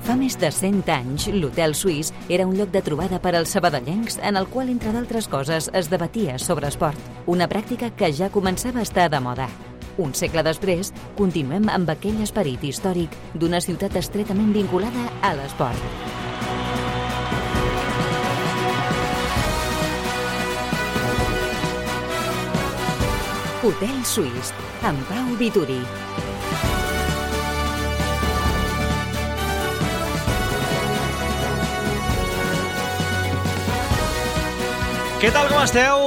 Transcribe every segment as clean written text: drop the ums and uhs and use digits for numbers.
Fa més de 100 anys, l'Hotel Suís era un lloc de trobada per als sabadellencs en el qual, entre d'altres coses, es debatia sobre esport, una pràctica que ja començava a estar de moda. Un segle després, continuem amb aquell esperit històric d'una ciutat estretament vinculada a l'esport. Hotel Suís, amb Pau Vituri. Què tal, com esteu?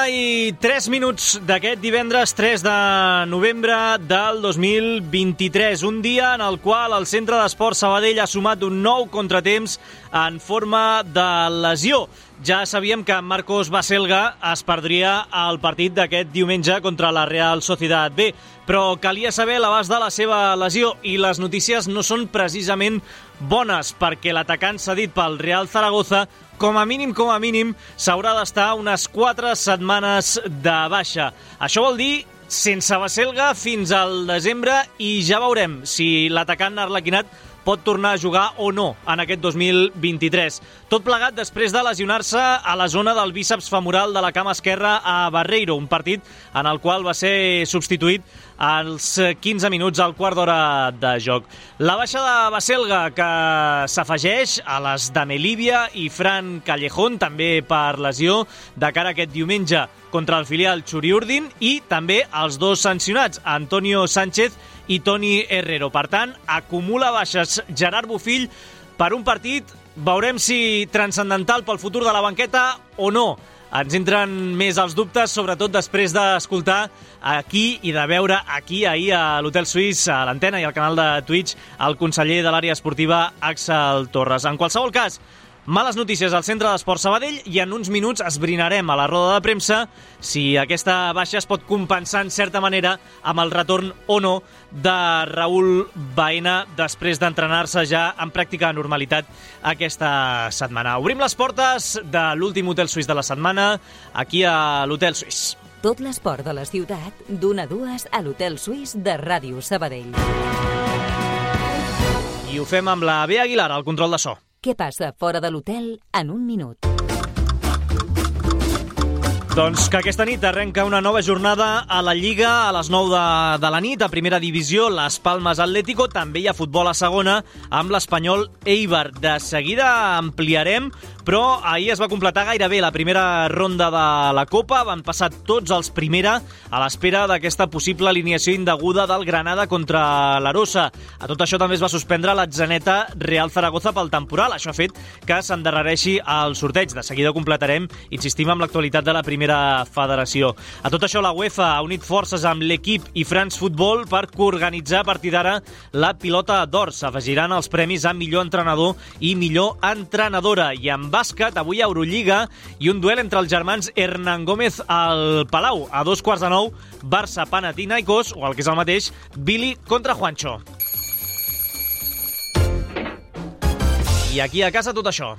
1:03 d'aquest divendres 3 de novembre del 2023. Un dia en el qual el Centre d'Esport Sabadell ha sumat un nou contratemps en forma de lesió. Ja sabíem que Marcos Baselga es perdria el partit d'aquest diumenge contra la Real Sociedad B, però calia saber l'abast de la seva lesió i les notícies no són precisament bones, perquè l'atacant cedit pel Real Zaragoza com a mínim, s'haurà d'estar unes 4 setmanes de baixa. Això vol dir sense Baselga fins al desembre i ja veurem si l'atacant arlequinat pot tornar a jugar o no en aquest 2023. Tot plegat després de lesionar-se a la zona del bíceps femoral de la cama esquerra a Barreiro, un partit en el qual va ser substituït als 15 minuts al quart d'hora de joc. La baixa de Baselga, que s'afegeix a les de Melívia i Fran Callejón, també per lesió, de cara a aquest diumenge contra el filial Churiurdin, i també els dos sancionats, Antonio Sánchez i Toni Herrero. Per tant, acumula baixes Gerard Bofill per un partit, veurem si transcendental pel futur de la banqueta o no. Ens entren més els dubtes, sobretot després d'escoltar aquí i de veure aquí ahir a l'Hotel Suís, a l'antena i al canal de Twitch, el conseller de l'àrea esportiva, Àxel Torres. En qualsevol cas, males notícies al Centre d'Esport Sabadell i en uns minuts esbrinarem a la roda de premsa si aquesta baixa es pot compensar en certa manera amb el retorn o no de Raúl Baena després d'entrenar-se ja en pràctica normalitat aquesta setmana. Obrim les portes de l'últim Hotel Suís de la setmana aquí a l'Hotel Suís. Tot l'esport de la ciutat, d'1 a 2 a l'Hotel Suís de Ràdio Sabadell. I ho fem amb la Bea Aguilar, al control de so. Què passa fora de l'hotel en un minut? Doncs que aquesta nit arrenca una nova jornada a la Lliga a les 9 de la nit. A primera divisió, Las Palmas Atlético. També hi ha futbol a segona amb l'Espanyol Eibar. De seguida ampliarem, però ahir es va completar gairebé la primera ronda de la Copa. Van passar tots els primera a l'espera d'aquesta possible alineació indeguda del Granada contra l'Arosa. A tot això també es va suspendre l'Atzeneta Real Zaragoza pel temporal. Això ha fet que s'endarrereixi el sorteig. De seguida completarem, insistim, amb l'actualitat de la primera federació. A tot això, la UEFA ha unit forces amb l'Equip i France Football per coorganitzar a partir d'ara la pilota d'or. S'afegiran els premis a millor entrenador i millor entrenadora. I en bàsquet, avui a Eurolliga, i un duel entre els germans Hernán Gómez al Palau. A 2:15, Barça Panathinaikos, o el que és el mateix, Billy contra Juancho. I aquí a casa tot això.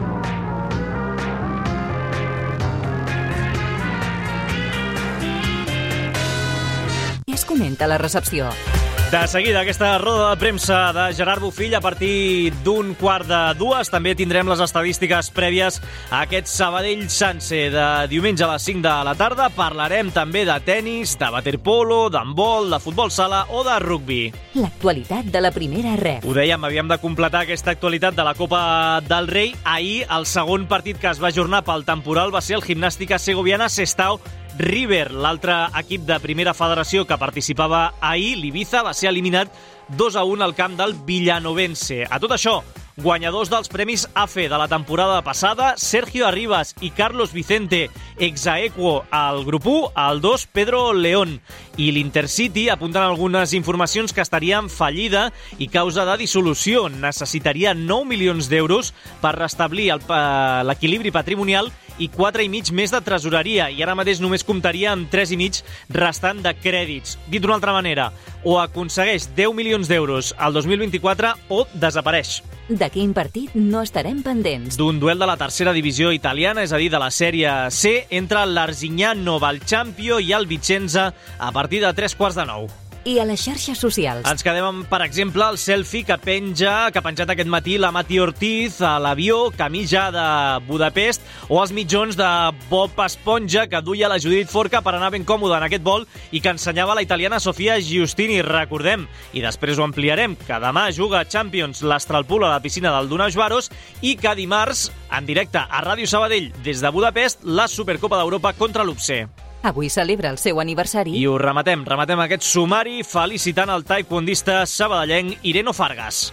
Què es comenta a la recepció? De seguida, aquesta roda de premsa de Gerard Bofill a partir d'1:15. També tindrem les estadístiques prèvies a aquest Sabadell-Sanse de diumenge a les 5 de la tarda. Parlarem també de tennis, de waterpolo, d'handbol, de futbol sala o de rugbi. L'actualitat de la primera ref. Ho dèiem, havíem de completar aquesta actualitat de la Copa del Rei. Ahir, el segon partit que es va ajornar pel temporal va ser el Gimnàstica Segoviana Sestao River. L'altre equip de primera federació que participava ahir, l'Ibiza, va ser eliminat 2-1 al camp del Villanovense. A tot això, guanyadors dels premis AFE de la temporada passada, Sergio Arribas i Carlos Vicente, exaequo al grup 1, al 2, Pedro León. I l'Intercity apunten algunes informacions que estaria en fallida i causa de dissolució. Necessitaria 9 milions d'euros per restablir l'equilibri patrimonial i 4,5 més de tresoreria, i ara mateix només comptaria amb 3,5 restant de crèdits. Dit d'una altra manera, o aconsegueix 10 milions d'euros al 2024 o desapareix. De quin partit no estarem pendents? D'un duel de la tercera divisió italiana, és a dir, de la Sèrie C, entre l'Arzignano, el Champio i el Vicenza a partir de 3:15. i a les xarxes socials. Ens quedem amb, per exemple, el selfie que ha penjat aquest matí la Mati Ortiz a l'avió camí ja de Budapest, o els mitjons de Bob Esponja que duia la Judit Forca per anar ben còmode en aquest vol i que ensenyava la italiana Sofia Giustini, recordem, i després ho ampliarem, que demà juga a Champions l'Astralpool a la piscina del Donau Baros i que dimarts, en directe a Ràdio Sabadell des de Budapest, la Supercopa d'Europa contra l'UPC. Avui celebra el seu aniversari. I ho rematem aquest sumari felicitant el taekwondista sabadellenc Ireno Fargas.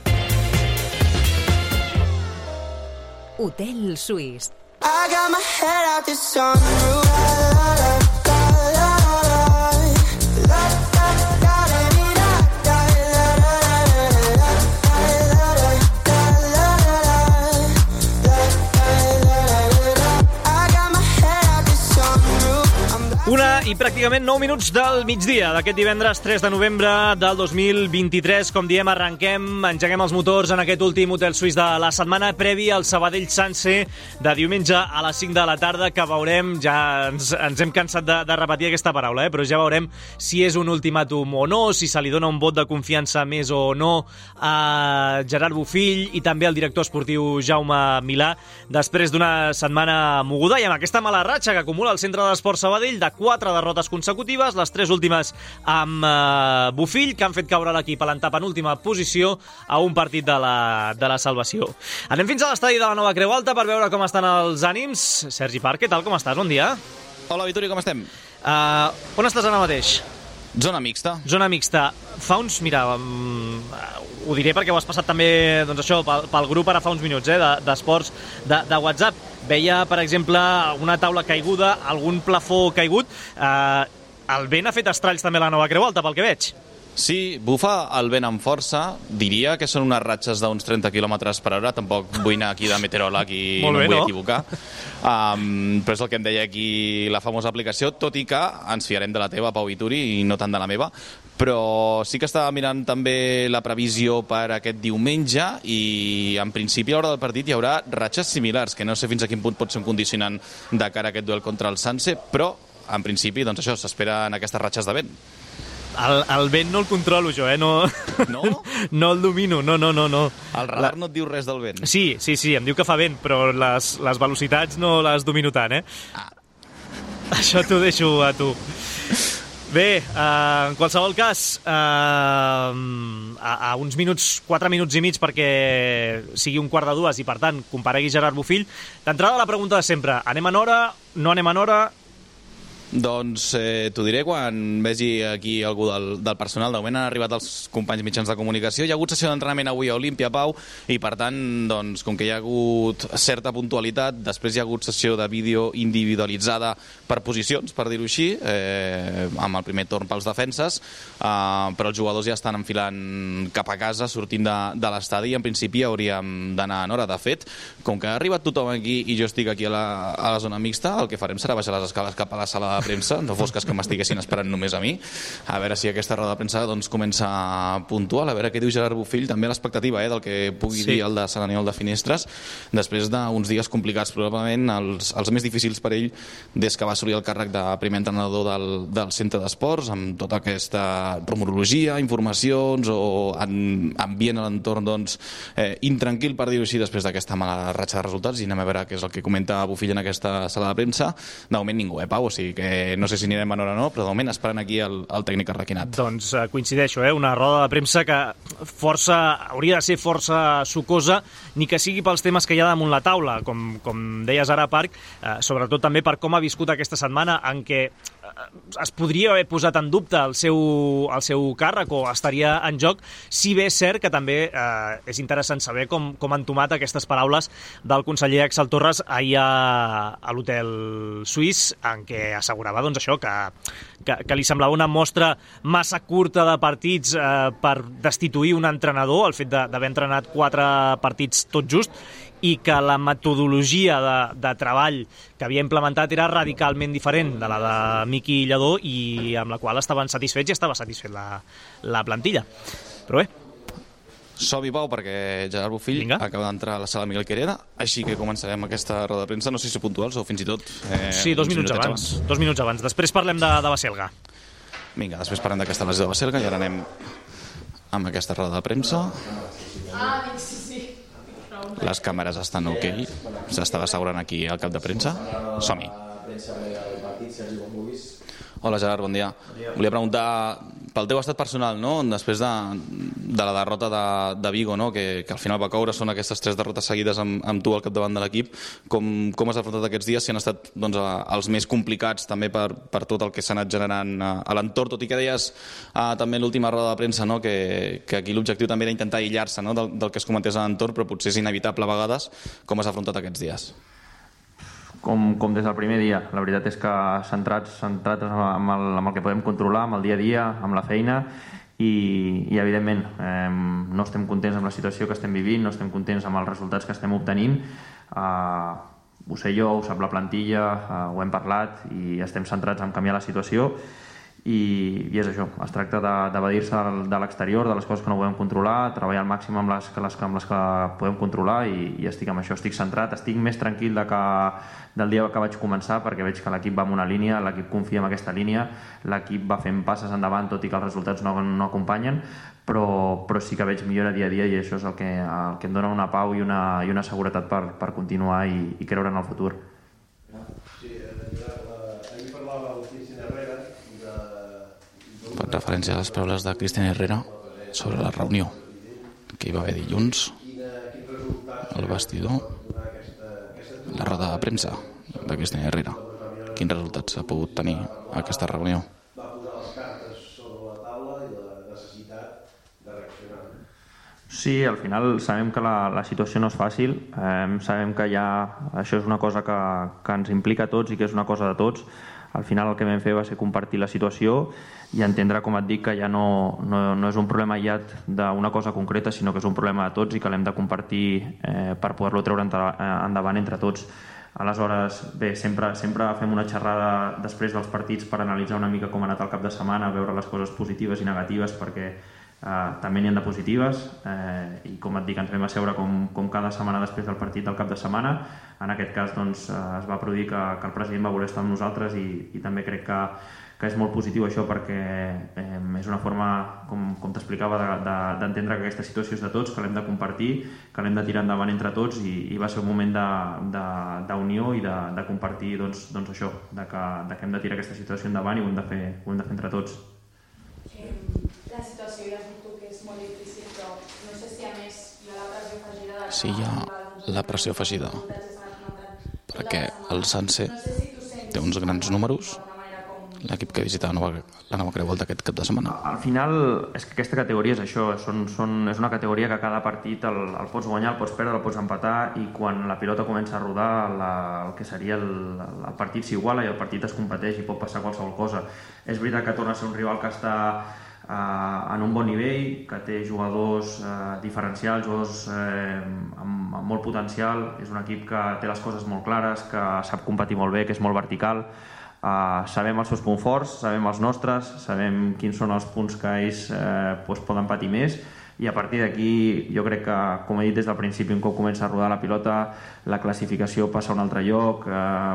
Hotel Suís. I got my head out the sunroof. Una i pràcticament 9 minuts del migdia d'aquest divendres 3 de novembre del 2023. Com diem, engeguem els motors en aquest últim Hotel Suís de la setmana previ al Sabadell Sanse de diumenge a les 5 de la tarda, que veurem, ja ens hem cansat de repetir aquesta paraula, però ja veurem si és un ultimàtum o no, si se li dona un vot de confiança més o no a Gerard Bofill i també al director esportiu Jaume Milà, després d'una setmana moguda i amb aquesta mala ratxa que acumula el Centre d'Esports Sabadell de 4 derrotes consecutives, les 3 últimes amb Bofill, que han fet caure l'equip a l'antepenúltima posició a un partit de la salvació. Anem fins a l'estadi de la Nova Creu Alta per veure com estan els ànims. Sergi Parc, què tal, com estàs? Bon dia. Hola, Vituri, com estem? On estàs ara mateix? Zona mixta. Zona mixta. Fa uns... Mira, ho diré perquè ho has passat també, doncs això, pel grup ara fa uns minuts, d'esports de WhatsApp. Veia, per exemple, una taula caiguda, algun plafó caigut. El vent ha fet estralls també a la Nova Creu Alta, pel que veig. Sí, bufa el vent amb força. Diria que són unes ratxes d'uns 30 km per hora. Tampoc vull anar aquí de meteoròleg i no em vull equivocar. Però és el que em deia aquí la famosa aplicació, tot i que ens fiarem de la teva, Pau Vituri, i no tant de la meva. Però sí que estava mirant també la previsió per aquest diumenge i en principi a l'hora del partit hi haurà ratxes similars, que no sé fins a quin punt pot ser un condicionant de cara a aquest duel contra el Sanse, però en principi doncs això, s'esperen aquestes ratxes de vent. El vent no el controlo jo, No? No el domino, no. El radar no et diu res del vent? Sí, em diu que fa vent, però les velocitats no les domino tant, Això t'ho deixo a tu. Bé, en qualsevol cas, a uns minuts, 4 minuts i mig perquè sigui un quart de dues i, per tant, comparegui Gerard Bofill. D'entrada, la pregunta de sempre. Anem en hora? No anem en hora? Doncs t'ho diré quan vegi aquí algú del personal. De moment han arribat els companys mitjans de comunicació. Hi ha hagut sessió d'entrenament avui a Olímpia, Pau, i per tant, doncs, com que hi ha hagut certa puntualitat, després hi ha hagut sessió de vídeo individualitzada per posicions, per dir-ho així, amb el primer torn pels defenses, però els jugadors ja estan enfilant cap a casa, sortint de l'estadi, i en principi hauríem d'anar en hora. De fet, com que ha arribat tothom aquí i jo estic aquí a la zona mixta, el que farem serà baixar les escales cap a la sala de premsa, no fos cas que m'estiguessin esperant només a mi, a veure si aquesta roda de premsa doncs, comença puntual, a veure què diu Gerard Bofill, també l'expectativa del que pugui dir el de Sant Aniol de Finestres, després d'uns dies complicats, probablement els més difícils per ell des que va assolir el càrrec de primer entrenador del centre d'esports, amb tota aquesta rumorologia, informacions o ambient a l'entorn doncs, intranquil, per dir-ho així, després d'aquesta mala ratxa de resultats, i anem a veure què és el que comenta Bofill en aquesta sala de premsa. De moment ningú, Pau, o sigui que no sé si anirem en hora o no, però de moment esperant aquí el tècnic arrequinat. Doncs coincideixo, una roda de premsa que hauria de ser força sucosa, ni que sigui pels temes que hi ha damunt la taula, com deies ara, Parc, sobretot també per com ha viscut aquesta setmana en què es podria haver posat en dubte el seu càrrec o estaria en joc, si bé és cert que també és interessant saber com han tomat aquestes paraules del conseller Axel Torres ahir a l'Hotel Suís, en què assegurava doncs, això, que li semblava una mostra massa curta de partits per destituir un entrenador, el fet d'haver entrenat 4 partits tot just, i que la metodologia de treball que havia implementat era radicalment diferent de la de Miqui Lledó i amb la qual estaven satisfets i estava satisfet la plantilla. Però bé. Som-hi, Pau, perquè Gerard Bofill acaba d'entrar a la sala Miguel Quereda, així que començarem aquesta roda de premsa, no sé si puntuals o fins i tot... Sí, 2 minuts abans. 2 minuts abans. Després parlem de Baselga. Vinga, després parlem d'aquesta lesió de Baselga i ara anem amb aquesta roda de premsa. Les càmeres estan ok, s'estava assegurant aquí al cap de premsa. Som-hi. Hola Gerard, bon dia. Volia preguntar pel teu estat personal, no? Després de la derrota de Vigo, no? que al final va caure, són aquestes 3 derrotes seguides amb tu al capdavant de l'equip. Com has afrontat aquests dies? Si han estat els més complicats també per tot el que s'ha anat generant a l'entorn, tot i que deies també en l'última roda de premsa, no? que aquí l'objectiu també era intentar aïllar-se, no? del que es comentés a l'entorn, però potser és inevitable a vegades. Com has afrontat aquests dies? Com des del primer dia. La veritat és que centrats amb el que podem controlar, amb el dia a dia, amb la feina i evidentment no estem contents amb la situació que estem vivint, no estem contents amb els resultats que estem obtenint. Ho sé jo, ho sap la plantilla, ho hem parlat i estem centrats en canviar la situació i és això, es tracta d'evadir-se de l'exterior, de les coses que no podem controlar, treballar al màxim amb les que podem controlar i estic amb això, estic centrat, estic més tranquil del dia que vaig començar perquè veig que l'equip va en una línia, l'equip confia en aquesta línia, l'equip va fent passes endavant tot i que els resultats no acompanyen, però sí que veig millora dia a dia i això és el que em dona una pau i una seguretat per continuar i creure en el futur. En referència a les paraules de Cristian Herrera sobre la reunió que hi va haver dilluns al vestidor, la roda de premsa de Cristian Herrera. Quins resultats ha pogut tenir aquesta reunió? Sí, al final sabem que la situació no és fàcil, sabem que això és una cosa que ens implica a tots i que és una cosa de tots. Al final el que vam fer va ser compartir la situació i entendre, com et dic, que ja no és un problema aïllat d'una cosa concreta, sinó que és un problema de tots i que l'hem de compartir per poder-lo treure endavant entre tots. Aleshores, bé, sempre fem una xerrada després dels partits per analitzar una mica com ha anat el cap de setmana, veure les coses positives i negatives, perquè també n'hi ha de positives i com et dic, ens vam asseure com cada setmana després del partit del cap de setmana. En aquest cas doncs, es va produir que el president va voler estar amb nosaltres i també crec que és molt positiu això perquè és una forma, com t'explicava, d'entendre que aquesta situació és de tots, que l'hem de compartir, que l'hem de tirar endavant entre tots i va ser un moment d'unió i de compartir doncs això, que hem de tirar aquesta situació endavant i ho hem de fer entre tots. La situació ja has dit tu que és molt difícil, però no sé si a més hi ha la pressió afegida... Sí, hi ha la pressió afegida, perquè el Sanse té uns grans números, l'equip que visita la nova Creu Alta aquest cap de setmana. Al final, és que aquesta categoria és això, és una categoria que cada partit el pots guanyar, el pots perdre, el pots empatar i quan la pilota comença a rodar el que seria el partit s'iguala i el partit es competeix i pot passar qualsevol cosa. És veritat que torna a ser un rival que està en un bon nivell, que té jugadors diferencials, jugadors amb molt potencial, és un equip que té les coses molt clares, que sap competir molt bé, que és molt vertical. Sabem els seus punts forts, sabem els nostres, sabem quins són els punts que ells poden patir més i a partir d'aquí jo crec que, com he dit des del principi, un cop comença a rodar la pilota la classificació passa a un altre lloc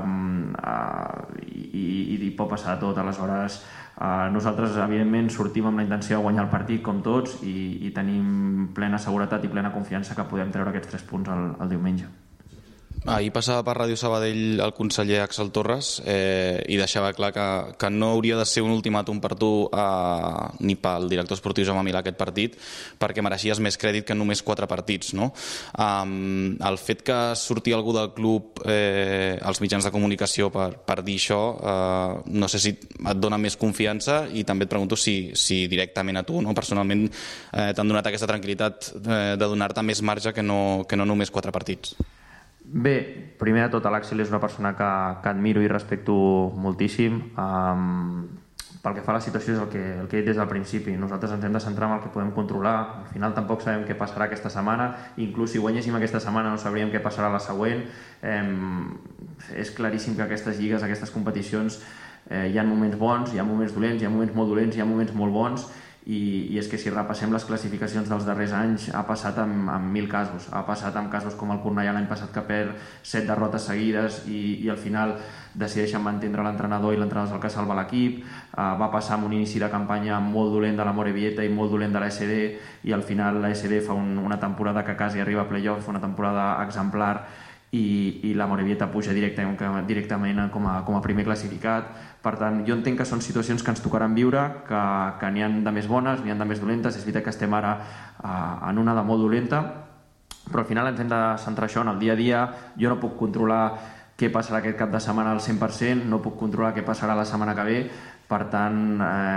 i pot passar de tot. Aleshores nosaltres evidentment sortim amb la intenció de guanyar el partit com tots i tenim plena seguretat i plena confiança que podem treure aquests 3 punts el diumenge. Ahir passava per Ràdio Sabadell el conseller Axel Torres i deixava clar que no hauria de ser un ultimàtum per tu ni pel director esportiu Jaume Milà aquest partit perquè mereixies més crèdit que només 4 partits, no? El fet que surti algú del club als mitjans de comunicació per dir això no sé si et dona més confiança i també et pregunto si directament a tu, no? Personalment t'han donat aquesta tranquil·litat de donar-te més marge que no només 4 partits. Bé, primer de tot l'Àxel és una persona que admiro i respecto moltíssim. Pel que fa a la situació és el que he dit des del principi. Nosaltres ens hem de centrar en el que podem controlar. Al final tampoc sabem què passarà aquesta setmana. Inclús si guanyéssim aquesta setmana no sabríem què passarà la següent. És claríssim que aquestes lligues, aquestes competicions, hi ha moments bons, hi ha moments dolents, hi ha moments molt dolents, hi ha moments molt bons i és que si repassem les classificacions dels darrers anys ha passat amb 1.000 casos. Ha passat amb casos com el Cornellà l'any passat que perd 7 derrotes seguides i al final decideixen mantindre l'entrenador i l'entrenador és el que salva l'equip. Va passar amb un inici de campanya molt dolent de la Morevieta i molt dolent de la SD i al final la SD fa una temporada que quasi arriba a playoff, una temporada exemplar i la Morevieta puja directament com a primer classificat. Per tant, jo entenc que són situacions que ens tocaran viure, que n'hi ha de més bones, n'hi ha de més dolentes. És veritat que estem ara en una de molt dolenta, però al final ens hem de centrar això en el dia a dia. Jo no puc controlar què passarà aquest cap de setmana al 100%, no puc controlar què passarà la setmana que ve. Per tant,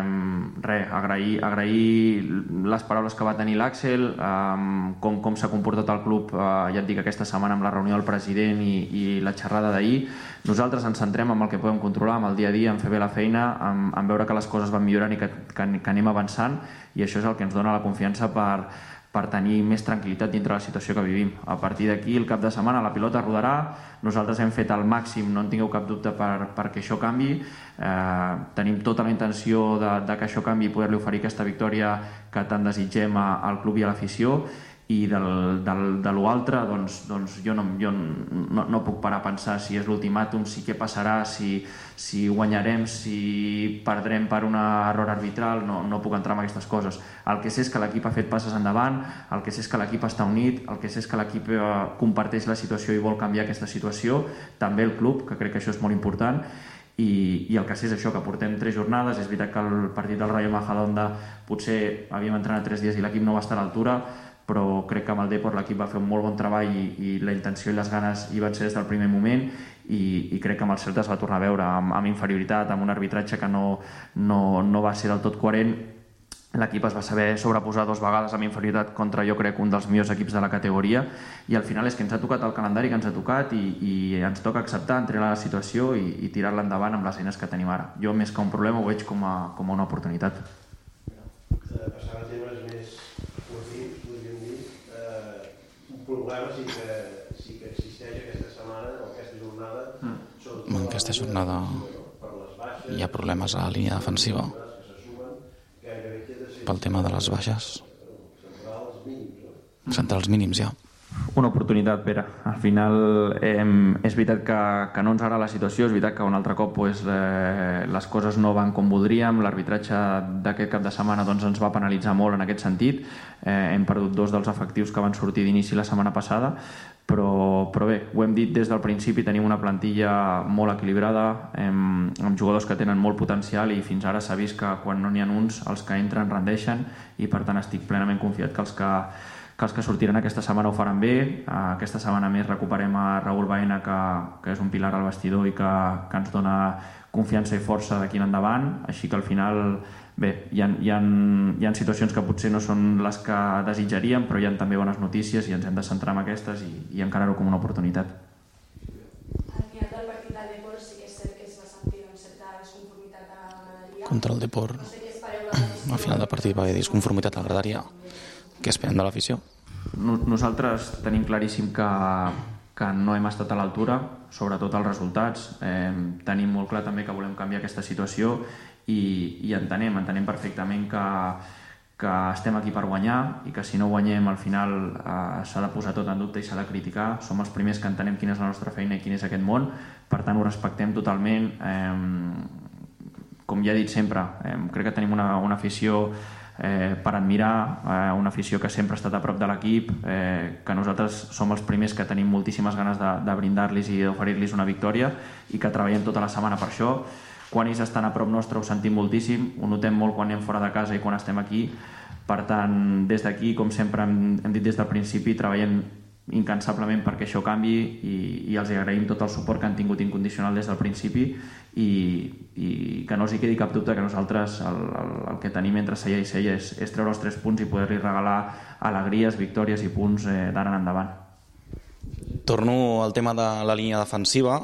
agrair les paraules que va tenir l'Àxel, com s'ha comportat el club, ja et dic, aquesta setmana amb la reunió del president i la xerrada d'ahir. Nosaltres ens centrem en el que podem controlar, en el dia a dia, en fer bé la feina, en veure que les coses van millorant i que anem avançant, i això és el que ens dona la confiança per tenir més tranquil·litat dintre de la situació que vivim. A partir d'aquí, el cap de setmana, la pilota rodarà, nosaltres hem fet el màxim, no en tingueu cap dubte perquè això canvi, tenim tota la intenció de que això canvi i poder-li oferir aquesta victòria que tant desitgem al club i a l'afició, i de l'altre doncs jo no puc parar a pensar si és l'ultimàtum, si què passarà, si guanyarem, si perdrem per un error arbitral, no puc entrar en aquestes coses. El que sé és que l'equip ha fet passes endavant, el que sé és que l'equip està unit, el que sé és que l'equip comparteix la situació i vol canviar aquesta situació, també el club, que crec que això és molt important, i el que sé és això, que portem 3 jornades. És veritat que el partit del Rayo Majadahonda potser havíem entrenat 3 dies i l'equip no va estar a l'altura, però crec que amb el Depor l'equip va fer un molt bon treball i la intenció i les ganes hi van ser des del primer moment i crec que amb el Celta es va tornar a veure amb inferioritat, amb un arbitratge que no va ser del tot coherent. L'equip es va saber sobreposar 2 vegades amb inferioritat contra, jo crec, un dels millors equips de la categoria, i al final és que ens ha tocat el calendari que ens ha tocat i ens toca acceptar, entrenar la situació i tirar-la endavant amb les eines que tenim ara. Jo, més que un problema, ho veig com a una oportunitat. Passant a temes més esportius, podríem dir, un problema sí que existeix aquesta setmana o aquesta jornada. En aquesta jornada hi ha problemes a la línia defensiva pel tema de les baixes. Centrals mínims, ja. Una oportunitat, Pere. Al final és veritat que no ens agrada la situació, és veritat que un altre cop les coses no van com voldríem, l'arbitratge d'aquest cap de setmana ens va penalitzar molt en aquest sentit, hem perdut 2 dels efectius que van sortir d'inici la setmana passada, però bé, ho hem dit des del principi, tenim una plantilla molt equilibrada, amb jugadors que tenen molt potencial i fins ara s'ha vist que quan no n'hi ha uns, els que entren rendeixen, i per tant estic plenament confiat que els que sortiran aquesta setmana ho faran bé. Aquesta setmana més recuperem a Raúl Baena, que és un pilar al vestidor i que ens dona confiança i força d'aquí en endavant, així que al final bé, hi ha situacions que potser no són les que desitjaríem, però hi ha també bones notícies i ens hem de centrar en aquestes i encarar-ho com una oportunitat. Al final del partit del Depor sí que és cert que es va sentir una certa desconformitat a la graderia. Contra el Depor, al final del partit va haver disconformitat a la graderia. Què esperem de l'afició? Nosaltres tenim claríssim que no hem estat a l'altura, sobretot els resultats. Tenim molt clar també que volem canviar aquesta situació i entenem perfectament que estem aquí per guanyar i que si no guanyem al final s'ha de posar tot en dubte i s'ha de criticar. Som els primers que entenem quina és la nostra feina i quin és aquest món, per tant ho respectem totalment. Com ja he dit sempre, crec que tenim una afició per admirar, una afició que sempre ha estat a prop de l'equip, que nosaltres som els primers que tenim moltíssimes ganes de brindar-los i d'oferir-los una victòria i que treballem tota la setmana per això. Quan ells estan a prop nostre ho sentim moltíssim, ho notem molt quan anem fora de casa i quan estem aquí. Per tant, des d'aquí, com sempre hem dit des del principi, treballem incansablement perquè això canvi i els agraïm tot el suport que han tingut incondicional des del principi i que no els hi quedi cap dubte que nosaltres el que tenim entre cella i cella és treure els 3 punts i poder-li regalar alegries, victòries i punts d'ara en endavant. Torno al tema de la línia defensiva.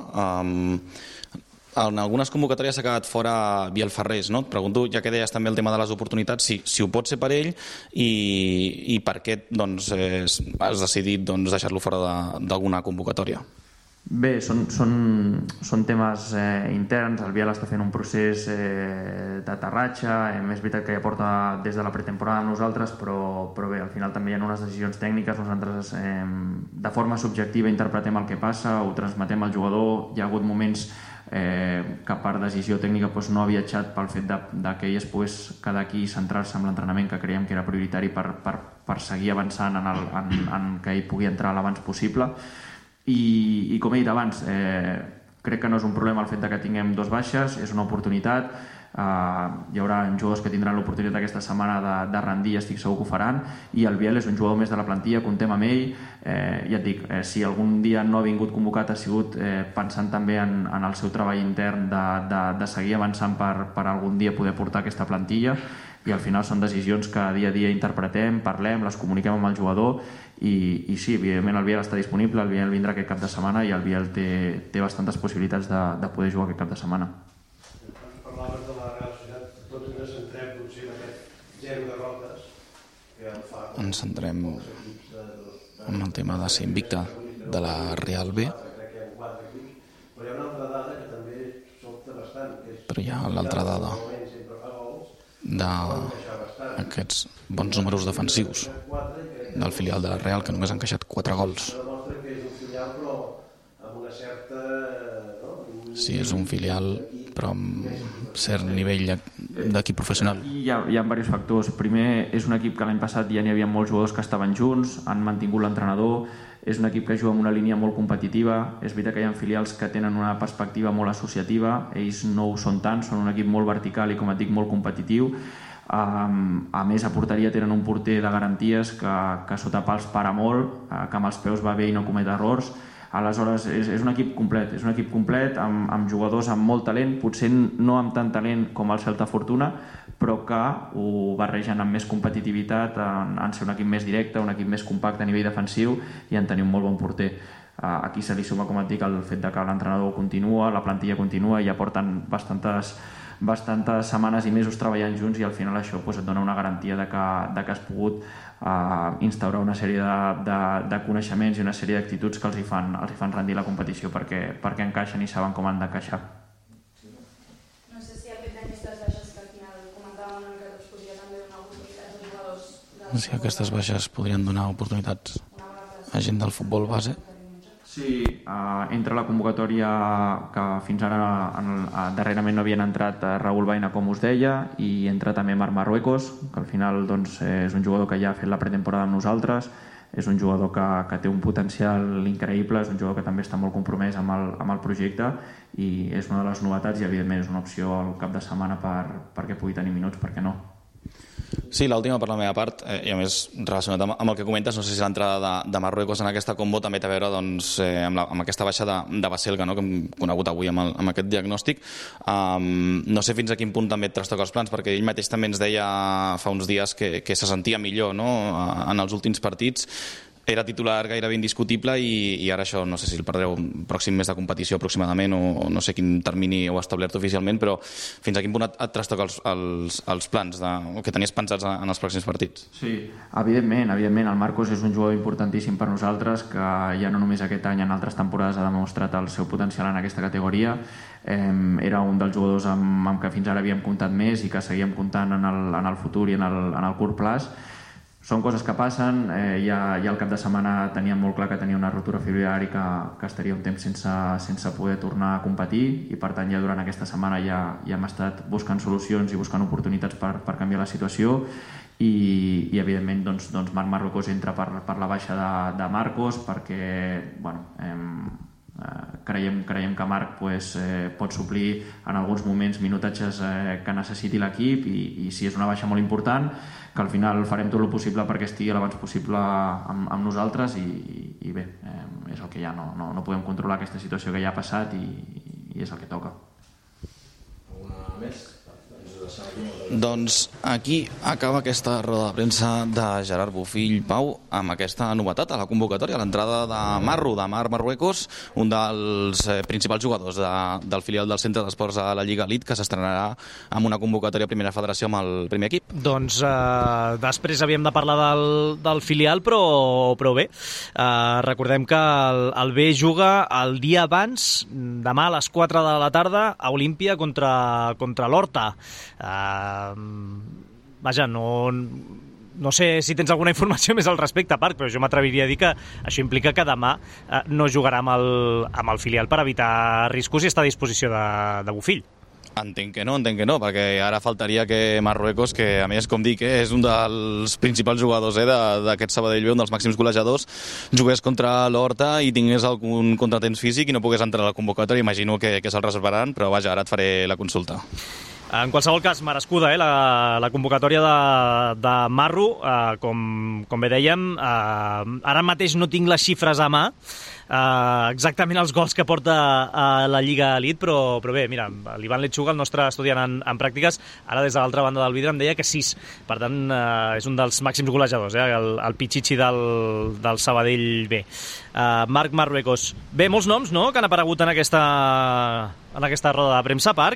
En algunes convocatòries s'ha quedat fora Biel Ferrés, no? Et pregunto, ja que deies també el tema de les oportunitats, si ho pot ser per ell i per què has decidit deixar-lo fora d'alguna convocatòria. Bé, són temes interns. El Biel està fent un procés d'aterratge. És veritat que ja porta des de la pretemporada amb nosaltres, però bé, al final també hi ha unes decisions tècniques. Nosaltres de forma subjectiva interpretem el que passa, ho transmetem al jugador. Hi ha hagut moments que per decisió tècnica no ha viatjat pel fet que ell es pogués quedar aquí i centrar-se en l'entrenament, que creiem que era prioritari per seguir avançant en que ell pugui entrar l'abans possible. I com he dit abans, crec que no és un problema el fet que tinguem 2 baixes, és una oportunitat. Hi haurà jugadors que tindran l'oportunitat aquesta setmana de rendir, estic segur que ho faran, i el Biel és un jugador més de la plantilla, comptem amb ell. Ja et dic, si algun dia no ha vingut convocat ha sigut pensant també en el seu treball intern de seguir avançant per algun dia poder portar aquesta plantilla, i al final són decisions que dia a dia interpretem, parlem, les comuniquem amb el jugador, i sí, evidentment el Biel està disponible, el Biel vindrà aquest cap de setmana i el Biel té bastantes possibilitats de poder jugar aquest cap de setmana. Parlaves de la Real Societat, tots ens centrem potser en aquest 0 derrotes que el fa... Ens centrem en el tema de ser invicta de la Real B. Però hi ha una altra dada que també sobta bastant. Però hi ha l'altra dada d'aquests bons números defensius del filial de la Real, que només han encaixat 4 gols. Demostra que és un filial però amb una certa... Sí, és un filial però amb cert nivell d'equip professional. Hi ha diversos factors. Primer, és un equip que l'any passat ja n'hi havia molts jugadors que estaven junts, han mantingut l'entrenador, és un equip que juga amb una línia molt competitiva. És veritat que hi ha filials que tenen una perspectiva molt associativa, ells no ho són tant, són un equip molt vertical i, com et dic, molt competitiu. A més, a porteria tenen un porter de garanties que sota pals para molt, que amb els peus va bé i no comet errors. Aleshores, és un equip complet, amb jugadors amb molt talent, potser no amb tant talent com el Celta Fortuna, però que ho barregen amb més competitivitat, en ser un equip més directe, un equip més compacte a nivell defensiu i en tenir un molt bon porter. Aquí se li suma, com et dic, el fet que l'entrenador continua, la plantilla continua, i ja porten bastantes setmanes i mesos treballant junts, i al final això et dona una garantia de que has pogut instaurar una sèrie de coneixements i una sèrie d'actituds que els hi fan rendir la competició perquè encaixen i saben com han d'encaixar. No sé si aquest d'aquestes baixes que al final comentàvem una mica que us podria també donar oportunitats als jugadors... Sí, aquestes baixes podrien donar oportunitats a gent del futbol base. Sí, entre la convocatòria que fins ara darrerament no havien entrat Raúl Baina, com us deia, i entra també Marc Marruecos, que al final és un jugador que ja ha fet la pretemporada amb nosaltres, és un jugador que té un potencial increïble, és un jugador que també està molt compromès amb el projecte, i és una de les novetats i evidentment és una opció al cap de setmana perquè pugui tenir minuts, per què no? Sí, l'última per la meva part, i a més relacionat amb el que comentes, no sé si l'entrada de Marruecos en aquesta combo també té a veure amb aquesta baixa de Baselga, no?, que hem conegut avui amb aquest diagnòstic. No sé fins a quin punt també et trastoca els plans, perquè ell mateix també ens deia fa uns dies que se sentia millor, no?, en els últims partits. Era titular gairebé indiscutible i ara això, no sé si el perdreu pròxim mes de competició aproximadament, o no sé quin termini heu establert oficialment, però fins a quin punt et trastoca els plans que tenies pensats en els pròxims partits? Sí, evidentment, el Marcos és un jugador importantíssim per nosaltres, que ja no només aquest any, en altres temporades ha demostrat el seu potencial en aquesta categoria. Era un dels jugadors amb què fins ara havíem comptat més i que seguíem comptant en el futur i en el curt plaç. Són coses que passen, ja al cap de setmana teníem molt clar que tenia una rotura fibrilar i que estaria un temps sense poder tornar a competir, i per tant ja durant aquesta setmana ja hem estat buscant solucions i buscant oportunitats per canviar la situació, i evidentment doncs Marc Marruecos entra per la baixa de Marcos, perquè creiem que Marc pot suplir en alguns moments minutatges que necessiti l'equip, i si és una baixa molt important, que al final farem tot el possible perquè estigui l'abans possible amb nosaltres, i bé, és el que hi ha, no podem controlar aquesta situació que ja ha passat, i és el que toca. Alguna més? Doncs aquí acaba aquesta roda de premsa de Gerard Bofill, Pau, amb aquesta novetat a la convocatòria, l'entrada de Marro, de Marc Marruecos, un dels principals jugadors del filial del Centre d'Esports a la Lliga Elite, que s'estrenarà amb una convocatòria a primera federació amb el primer equip. Doncs després havíem de parlar del filial, però bé, recordem que el B juga el dia abans, demà a les 4 de la tarda, a Olímpia contra l'Horta. Vaja, no sé si tens alguna informació més al respecte, Parc, però jo m'atreviria a dir que això implica que demà no jugarà amb el filial per evitar riscos i està a disposició de Bofill. Entenc que no, perquè ara faltaria que Marruecos, que a més, com dic, és un dels principals jugadors d'aquest Sabadell B, un dels màxims golejadors, jugués contra l'Horta i tingués algun contratemps físic i no pogués entrar a la convocatòria. Imagino que se'l reservaran, però vaja, ara et faré la consulta. En qualsevol cas, merescuda, la convocatòria de Marro, com bé dèiem. Ara mateix no tinc les xifres a mà, exactament els gols que porta a la Lliga Elite, però bé, mira, l'Ivan Lechuga, el nostre estudiant en pràctiques, ara des de l'altra banda del vidre em deia que 6, per tant és un dels màxims golejadors, el Pichichi del Sabadell B. Marc Marruecos. Bé, molts noms, no?, que han aparegut en aquesta roda de premsa, Parc.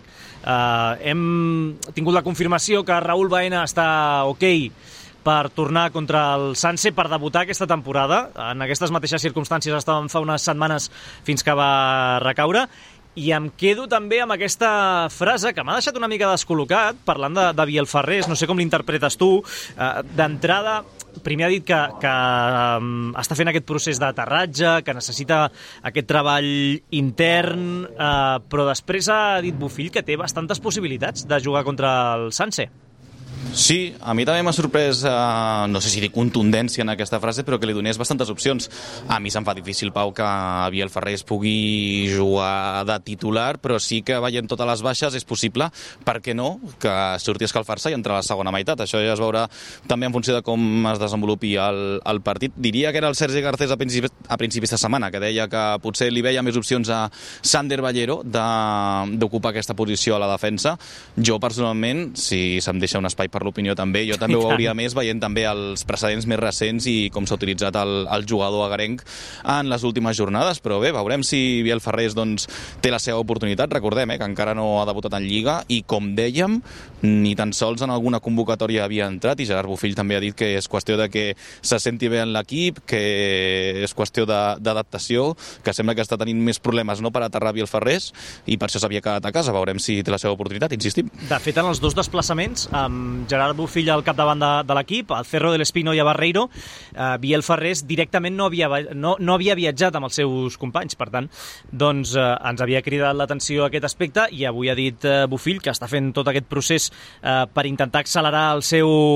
Hem tingut la confirmació que Raúl Baena està ok per tornar contra el Sanse, per debutar aquesta temporada. En aquestes mateixes circumstàncies estàvem fa unes setmanes fins que va recaure. I em quedo també amb aquesta frase que m'ha deixat una mica descol·locat, parlant de Biel Ferrés, no sé com l'interpretes tu. D'entrada, primer ha dit que està fent aquest procés d'aterratge, que necessita aquest treball intern, però després ha dit Bofill que té bastantes possibilitats de jugar contra el Sanse. Sí, a mi també m'ha sorprès, no sé si dir contundència en aquesta frase, però que li donés bastantes opcions. A mi se'm fa difícil, Pau, que Biel Ferrés pugui jugar de titular, però sí que veient totes les baixes és possible, per què no, que surti a escalfar-se i entrar a la segona meitat. Això ja es veurà també en funció de com es desenvolupi el partit. Diria que era el Sergi Garcés a principis de setmana, que deia que potser li veia més opcions a Sander Ballero d'ocupar aquesta posició a la defensa. Jo, personalment, si se'm deixa un espai per l'opinió també, jo també ho hauria més veient també els precedents més recents i com s'ha utilitzat el jugador agarenc en les últimes jornades, però bé, veurem si Biel Ferrés doncs, té la seva oportunitat. Recordem que encara no ha debutat en Lliga i, com dèiem, ni tan sols en alguna convocatòria havia entrat, i Gerard Bofill també ha dit que és qüestió de que se senti bé en l'equip, que és qüestió d'adaptació, que sembla que està tenint més problemes no per aterrar Biel Ferrés i per això s'havia quedat a casa. Veurem si té la seva oportunitat, insistim. De fet, en els dos desplaçaments, amb Gerard Bofill al capdavant de l'equip, al Cerro del Espino i a Barreiro, Biel Ferrés directament no havia viatjat amb els seus companys, per tant, doncs ens havia cridat l'atenció aquest aspecte, i avui ha dit Bofill que està fent tot aquest procés per intentar accelerar el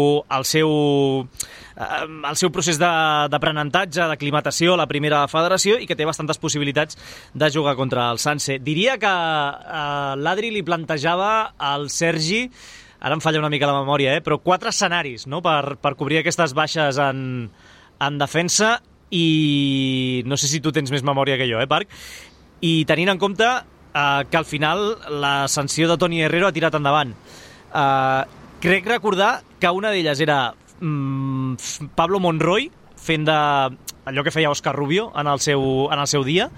seu procés d'aprenentatge, d'aclimatació a la primera federació, i que té bastantes possibilitats de jugar contra el Sanse. Diria que l'Adri li plantejava al Sergi, ara em falla una mica la memòria, però 4 escenaris, no?, per cobrir aquestes baixes en defensa, i no sé si tu tens més memòria que jo, Parc? I tenint en compte que al final la sanció de Toni Herrero ha tirat endavant. Crec recordar que una d'elles era Pablo Monroy, fent allò que feia Òscar Rubio en el seu dia,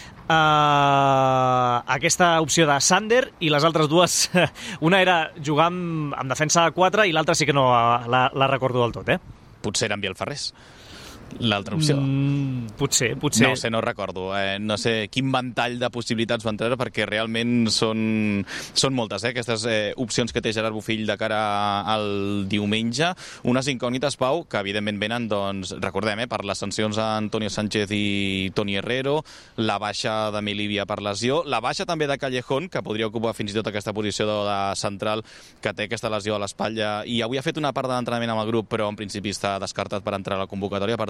aquesta opció de Sander, i les altres dues, una era jugar amb defensa de 4 i l'altra sí que no la recordo del tot. Potser era en Biel Ferrés, l'altra opció. Potser. No sé, no recordo. No sé quin ventall de possibilitats van treure, perquè realment són moltes, aquestes opcions que té Gerard Bofill de cara al diumenge. Unes incògnites, Pau, que evidentment venen, doncs, recordem, per les sancions a Antonio Sánchez i Toni Herrero, la baixa de Melivia per lesió, la baixa també de Callejón, que podria ocupar fins i tot aquesta posició de central, que té aquesta lesió a l'espatlla, i avui ha fet una part de l'entrenament amb el grup, però en principi està descartat per entrar a la convocatòria. Per tant,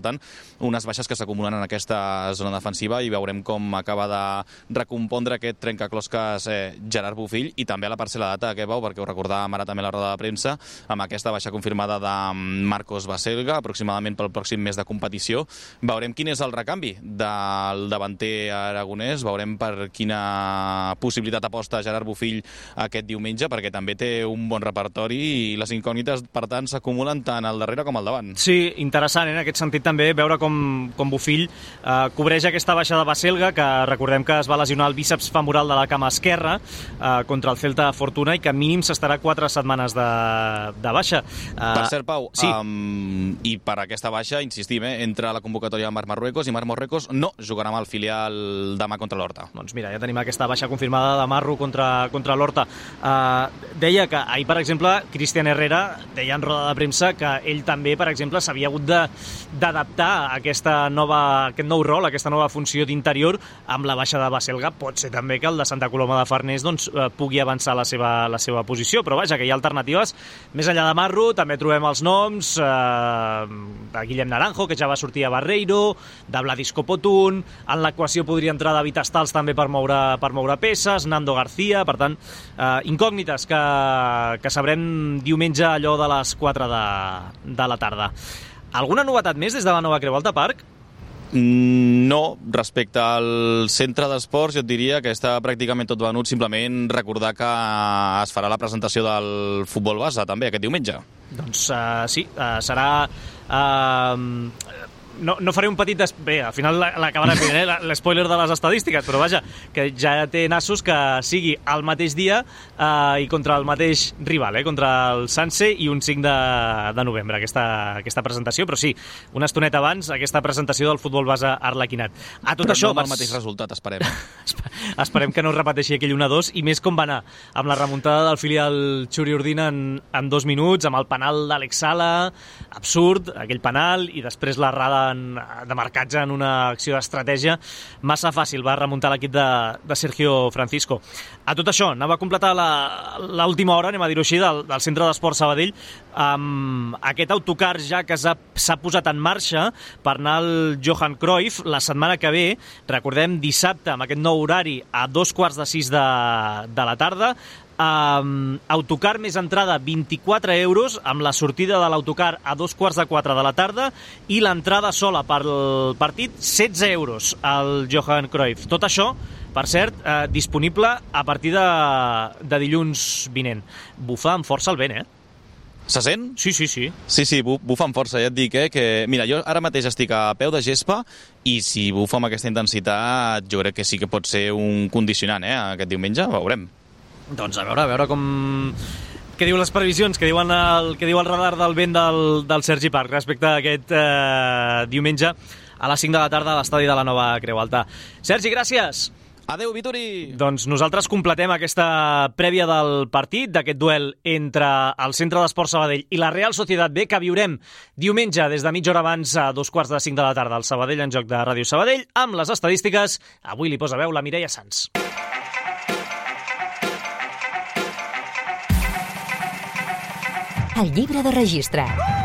tant, unes baixes que s'acumulen en aquesta zona defensiva i veurem com acaba de recompondre aquest trencaclosques Gerard Bofill, i també a la parcel·la data que veu, perquè ho recordàvem ara també a la roda de premsa, amb aquesta baixa confirmada de Marcos Baselga, aproximadament pel pròxim mes de competició. Veurem quin és el recanvi del davanter aragonès, veurem per quina possibilitat aposta Gerard Bofill aquest diumenge, perquè també té un bon repertori i les incògnites, per tant, s'acumulen tant al darrere com al davant. Sí, interessant, en aquest sentit també veure com Bofill cobreix aquesta baixa de Baselga, que recordem que es va lesionar el bíceps femoral de la cama esquerra contra el Celta Fortuna i que mínim s'estarà 4 setmanes de baixa. Per cert, Pau, sí. I per aquesta baixa, insistim, entra a la convocatòria de Marc Marruecos, i Marc Marruecos no jugarà amb el filial demà contra l'Horta. Doncs mira, ja tenim aquesta baixa confirmada de Marro contra l'Horta. Deia que ahir, per exemple, Cristian Herrera deia en roda de premsa que ell també, per exemple, s'havia hagut d'adaptar a aquest nou rol, a aquesta nova funció d'interior amb la baixa de Baselga. Pot ser també que el de Santa Coloma de Farners pugui avançar la seva posició, però vaja, que hi ha alternatives. Més enllà de Marro, també trobem els noms de Guillem Naranjo, que ja va sortir a Barreiro, de Vladisco Potún, en l'equació podria entrar David Astals també per moure peces, Nando García, per tant, incògnites que sabrem diumenge allò de les 4 de la tarda. Alguna novetat més des de la nova Creu Alta, Parc? No, respecte al centre d'esports jo et diria que està pràcticament tot venut. Simplement recordar que es farà la presentació del futbol base també aquest diumenge. Doncs sí, serà... No faré un petit... Bé, al final l'acabarà fent, l'espoiler de les estadístiques, però vaja, que ja té nassos que sigui el mateix dia i contra el mateix rival, contra el Sanse, i un 5 de novembre, aquesta presentació. Però sí, una estoneta abans, aquesta presentació del futbol base arlequinat. Però això, no amb el mateix resultat, esperem. Esperem que no es repeteixi aquell 1-2, i més com va anar amb la remuntada del filial Xuri Urdina en 2 minuts, amb el penal d'Àlex Sala, absurd, aquell penal, i després l'errada de marcatge en una acció d'estratègia massa fàcil, va remuntar l'equip de Sergio Francisco. A tot això, anava a completar l'última hora, anem a dir-ho així, del Centre d'Esport Sabadell, amb aquest autocar ja que s'ha posat en marxa per anar al Johan Cruyff la setmana que ve. Recordem, dissabte, amb aquest nou horari, a 5:45 de la tarda. Autocar més entrada 24 euros, amb la sortida de l'autocar a 3:45 de la tarda, i l'entrada sola per al partit 16 euros al Johan Cruyff. Tot això, per cert, disponible a partir de dilluns vinent. Bufa amb força el vent, Se sent? Sí. Sí, bufa amb força, ja et dic, que... Mira, jo ara mateix estic a peu de gespa, i si bufa amb aquesta intensitat, jo crec que sí que pot ser un condicionant, aquest diumenge, veurem. Doncs a veure com... Què diuen les previsions, què diu el radar del vent del Sergi Parc respecte a aquest diumenge a les 5 de la tarda a l'estadi de la nova Creu Alta. Sergi, gràcies! Adéu, Vituri! Doncs nosaltres completem aquesta prèvia del partit, d'aquest duel entre el Centre d'Esport Sabadell i la Real Societat B, que viurem diumenge des de mitja hora abans a 5:45 de la tarda al Sabadell en Joc de Ràdio Sabadell, amb les estadístiques. Avui li posa veu la Mireia Sans. El llibre de registre.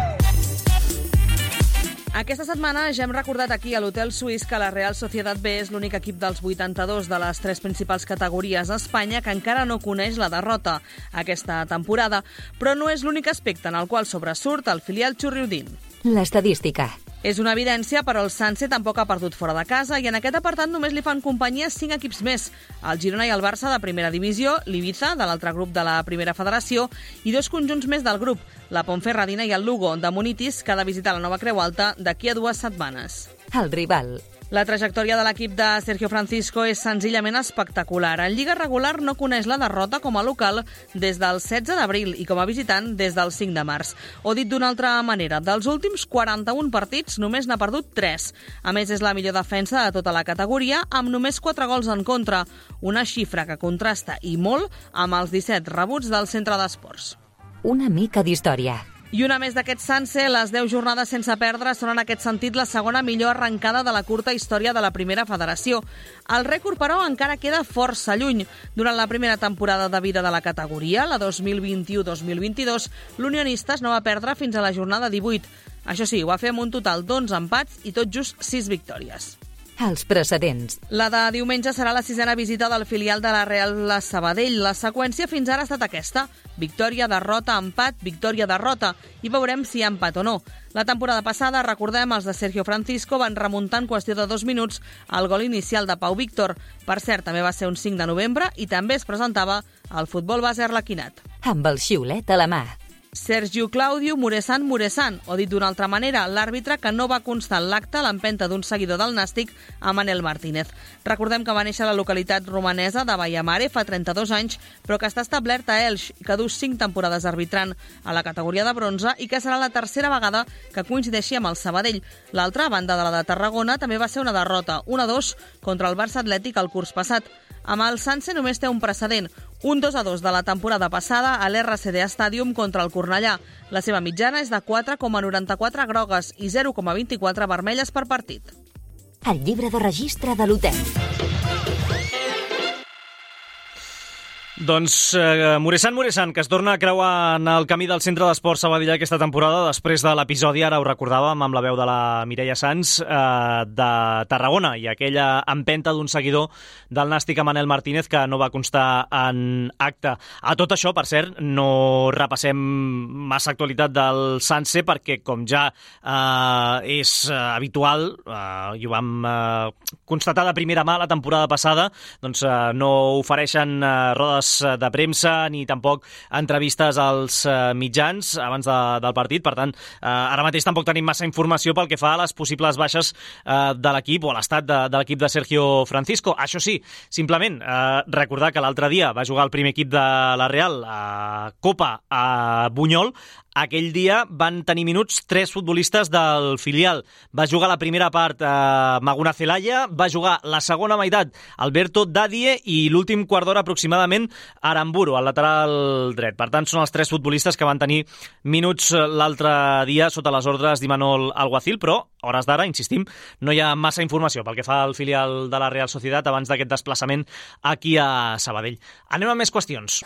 Aquesta setmana ja hem recordat aquí a l'Hotel Suís que la Real Societat B és l'únic equip dels 82 de les 3 principals categories a Espanya que encara no coneix la derrota aquesta temporada, però no és l'únic aspecte en el qual sobresurt el filial xurriudín. L'estadística. És una evidència, però el Sanse tampoc ha perdut fora de casa i en aquest apartat només li fan companyia 5 equips més. El Girona i el Barça de primera divisió, l'Ibiza de l'altre grup de la primera federació i 2 conjunts més del grup, la Ponferradina i el Lugo de Munitis, que ha de visitar la nova Creu Alta d'aquí a 2 setmanes. El rival. La trajectòria de l'equip de Sergio Francisco és senzillament espectacular. En Lliga regular no coneix la derrota com a local des del 16 d'abril i com a visitant des del 5 de març. O dit d'una altra manera, dels últims 41 partits només n'ha perdut 3. A més, és la millor defensa de tota la categoria amb només 4 gols en contra, una xifra que contrasta i molt amb els 17 rebuts del Centre d'Esports. Una mica d'història. I una més d'aquest Sanse, les 10 jornades sense perdre són en aquest sentit la segona millor arrencada de la curta història de la primera federació. El rècord, però, encara queda força lluny. Durant la primera temporada de vida de la categoria, la 2021-2022, l'Unionistes no va perdre fins a la jornada 18. Això sí, ho va fer amb un total d'11 empats i tot just 6 victòries. Els precedents. La de diumenge serà la 6a visita del filial de la Real Sabadell. La seqüència fins ara ha estat aquesta: victòria, derrota, empat, victòria, derrota, i veurem si hi ha empat o no. La temporada passada, recordem, els de Sergio Francisco van remuntar en qüestió de 2 minuts el gol inicial de Pau Víctor. Per cert, també va ser un 5 de novembre i també es presentava al Futbol Base Arlequinat. Amb el xiulet a la mà. Sergio Claudio Muresan, o dit d'una altra manera, l'àrbitre que no va constar en l'acte l'empenta d'un seguidor del Nàstic, a Manel Martínez. Recordem que va néixer a la localitat romanesa de Vallamare fa 32 anys, però que està establert a Elx i que du 5 temporades arbitrant a la categoria de bronze i que serà la tercera vegada que coincideixi amb el Sabadell. L'altra, a banda de la de Tarragona, també va ser una derrota, 1-2, contra el Barça Atlètic el curs passat. Amb el Sanse només té un precedent, un 2-2 de la temporada passada a l'RCD Stadium contra el Cornellà. La seva mitjana és de 4,94 grogues i 0,24 vermelles per partit. El llibre de registre de l'hotel. Doncs Muresan, que es torna a creuar en el camí del Centre d'Esport Sabadell aquesta temporada després de l'episodi, ara ho recordàvem amb la veu de la Mireia Sans, de Tarragona, i aquella empenta d'un seguidor del Nàstic, Manel Martínez, que no va constar en acte. A tot això, per cert, no repassem massa actualitat del Sanse perquè, com ja és habitual, i ho vam constatar de primera mà la temporada passada, doncs no ofereixen rodes de premsa ni tampoc entrevistes als mitjans abans del partit. Per tant, ara mateix tampoc tenim massa informació pel que fa a les possibles baixes de l'equip o a l'estat de l'equip de Sergio Francisco. Això sí, simplement recordar que l'altre dia va jugar el primer equip de la Real a Copa a Bunyol. Aquell dia van tenir minuts 3 futbolistes del filial. Va jugar la primera part Maguna Celaya, va jugar la segona meitat Alberto Dadie i l'últim quart d'hora aproximadament Aramburu, al lateral dret. Per tant, són els 3 futbolistes que van tenir minuts l'altre dia sota les ordres d'Imanol Alguacil, però a hores d'ara, insistim, no hi ha massa informació pel que fa al filial de la Real Sociedad abans d'aquest desplaçament aquí a Sabadell. Anem a més qüestions.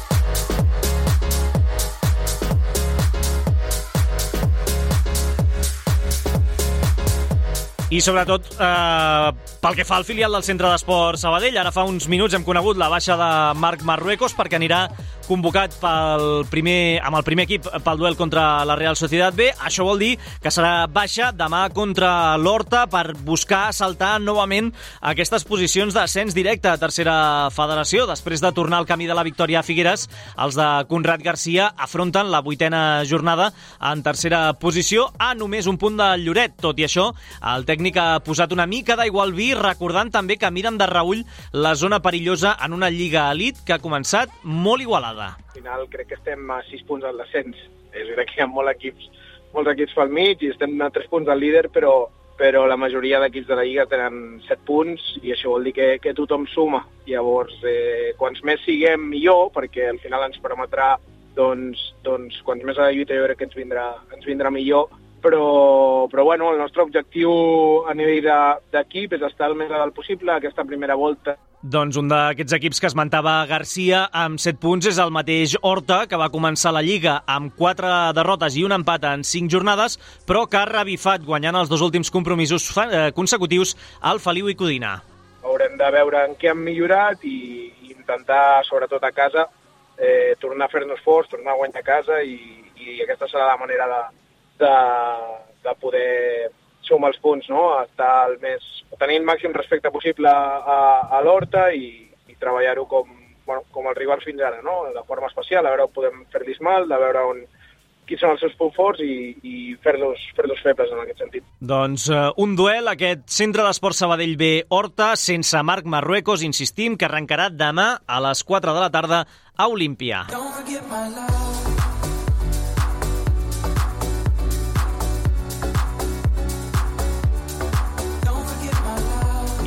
I sobretot, pel que fa al filial del Centre d'Esport Sabadell, ara fa uns minuts hem conegut la baixa de Marc Marruecos perquè anirà convocat amb el primer equip pel duel contra la Real Sociedad B. Això vol dir que serà baixa demà contra l'Horta per buscar saltar novament aquestes posicions d'ascens directe a tercera federació. Després de tornar al camí de la victòria a Figueres, els de Conrad Garcia afronten la 8a jornada en tercera posició a només un punt del Lloret. Tot i això, el tècnic ha posat una mica d'aigua al vi, recordant també que miren de reüll la zona perillosa en una lliga elit que ha començat molt igualada. Al final crec que estem a 6 punts al descens. És veritat que hi ha molts equips pel mig i estem a 3 punts del líder, però la majoria d'equips de la Lliga tenen 7 punts i això vol dir que tothom suma. Llavors, quants més siguem millor, perquè al final ens permetrà, doncs quants més a la lluita jo crec que ens vindrà millor, però bueno, el nostre objectiu a nivell d'equip és estar el més a dalt possible aquesta primera volta. Doncs un d'aquests equips que esmentava Garcia amb 7 punts és el mateix Horta, que va començar la Lliga amb 4 derrotes i un empat en 5 jornades, però que ha revifat guanyant els 2 últims compromisos consecutius al Feliu i Codina. Haurem de veure en què hem millorat i intentar, sobretot a casa, tornar a fer-nos forts, tornar a guanyar a casa i aquesta serà la manera de poder sumar els punts, no? Tenir el màxim respecte possible a l'Horta i treballar-ho com el rival fins ara, no? De forma especial, a veure on podem fer-los mal, de veure quins són els seus punts forts i fer-los febles en aquest sentit. Doncs un duel, aquest Centre d'Esport Sabadell B Horta, sense Marc Marruecos, insistim, que arrencarà demà a les 4 de la tarda a Olímpia.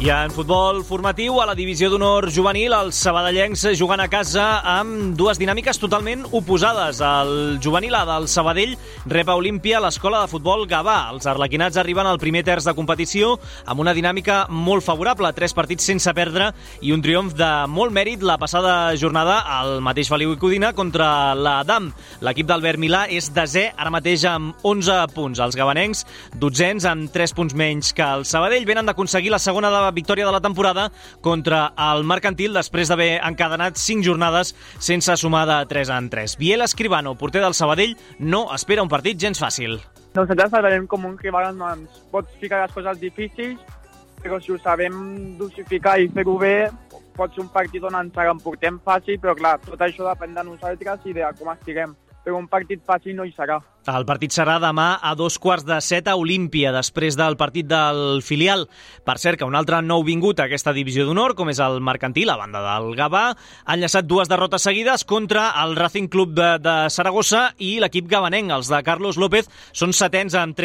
I en futbol formatiu, a la divisió d'honor juvenil, els sabadellencs juguen a casa amb dues dinàmiques totalment oposades. El juvenil A del Sabadell rep a Olímpia l'escola de futbol Gavà. Els arlequinats arriben al primer terç de competició amb una dinàmica molt favorable, 3 partits sense perdre i un triomf de molt mèrit la passada jornada al mateix Feliu i Codina contra la DAM. L'equip d'Albert Milà és desè ara mateix amb 11 punts. Els gavanencs, dotzens, amb 3 punts menys que el Sabadell, venen d'aconseguir la segona victòria de la temporada contra el Mercantil després d'haver encadenat 5 jornades sense sumar de 3 en 3. Biel Escribano, porter del Sabadell, no espera un partit gens fàcil. Nosaltres sabem com un rival no ens pot ficar les coses difícils, però si ho sabem dosificar i fer-ho bé, pot ser un partit on ens emportem fàcil, però clar, tot això depèn de nosaltres i de com estiguem. Però un partit fàcil no hi serà. El partit serà demà a 6:15 a Olímpia, després del partit del filial. Per cert, que un altre nou vingut a aquesta divisió d'honor, com és el Mercantil, a banda del Gavà, han llaçat 2 derrotes seguides contra el Racing Club de Saragossa i l'equip gavanenc. Els de Carlos López són setens amb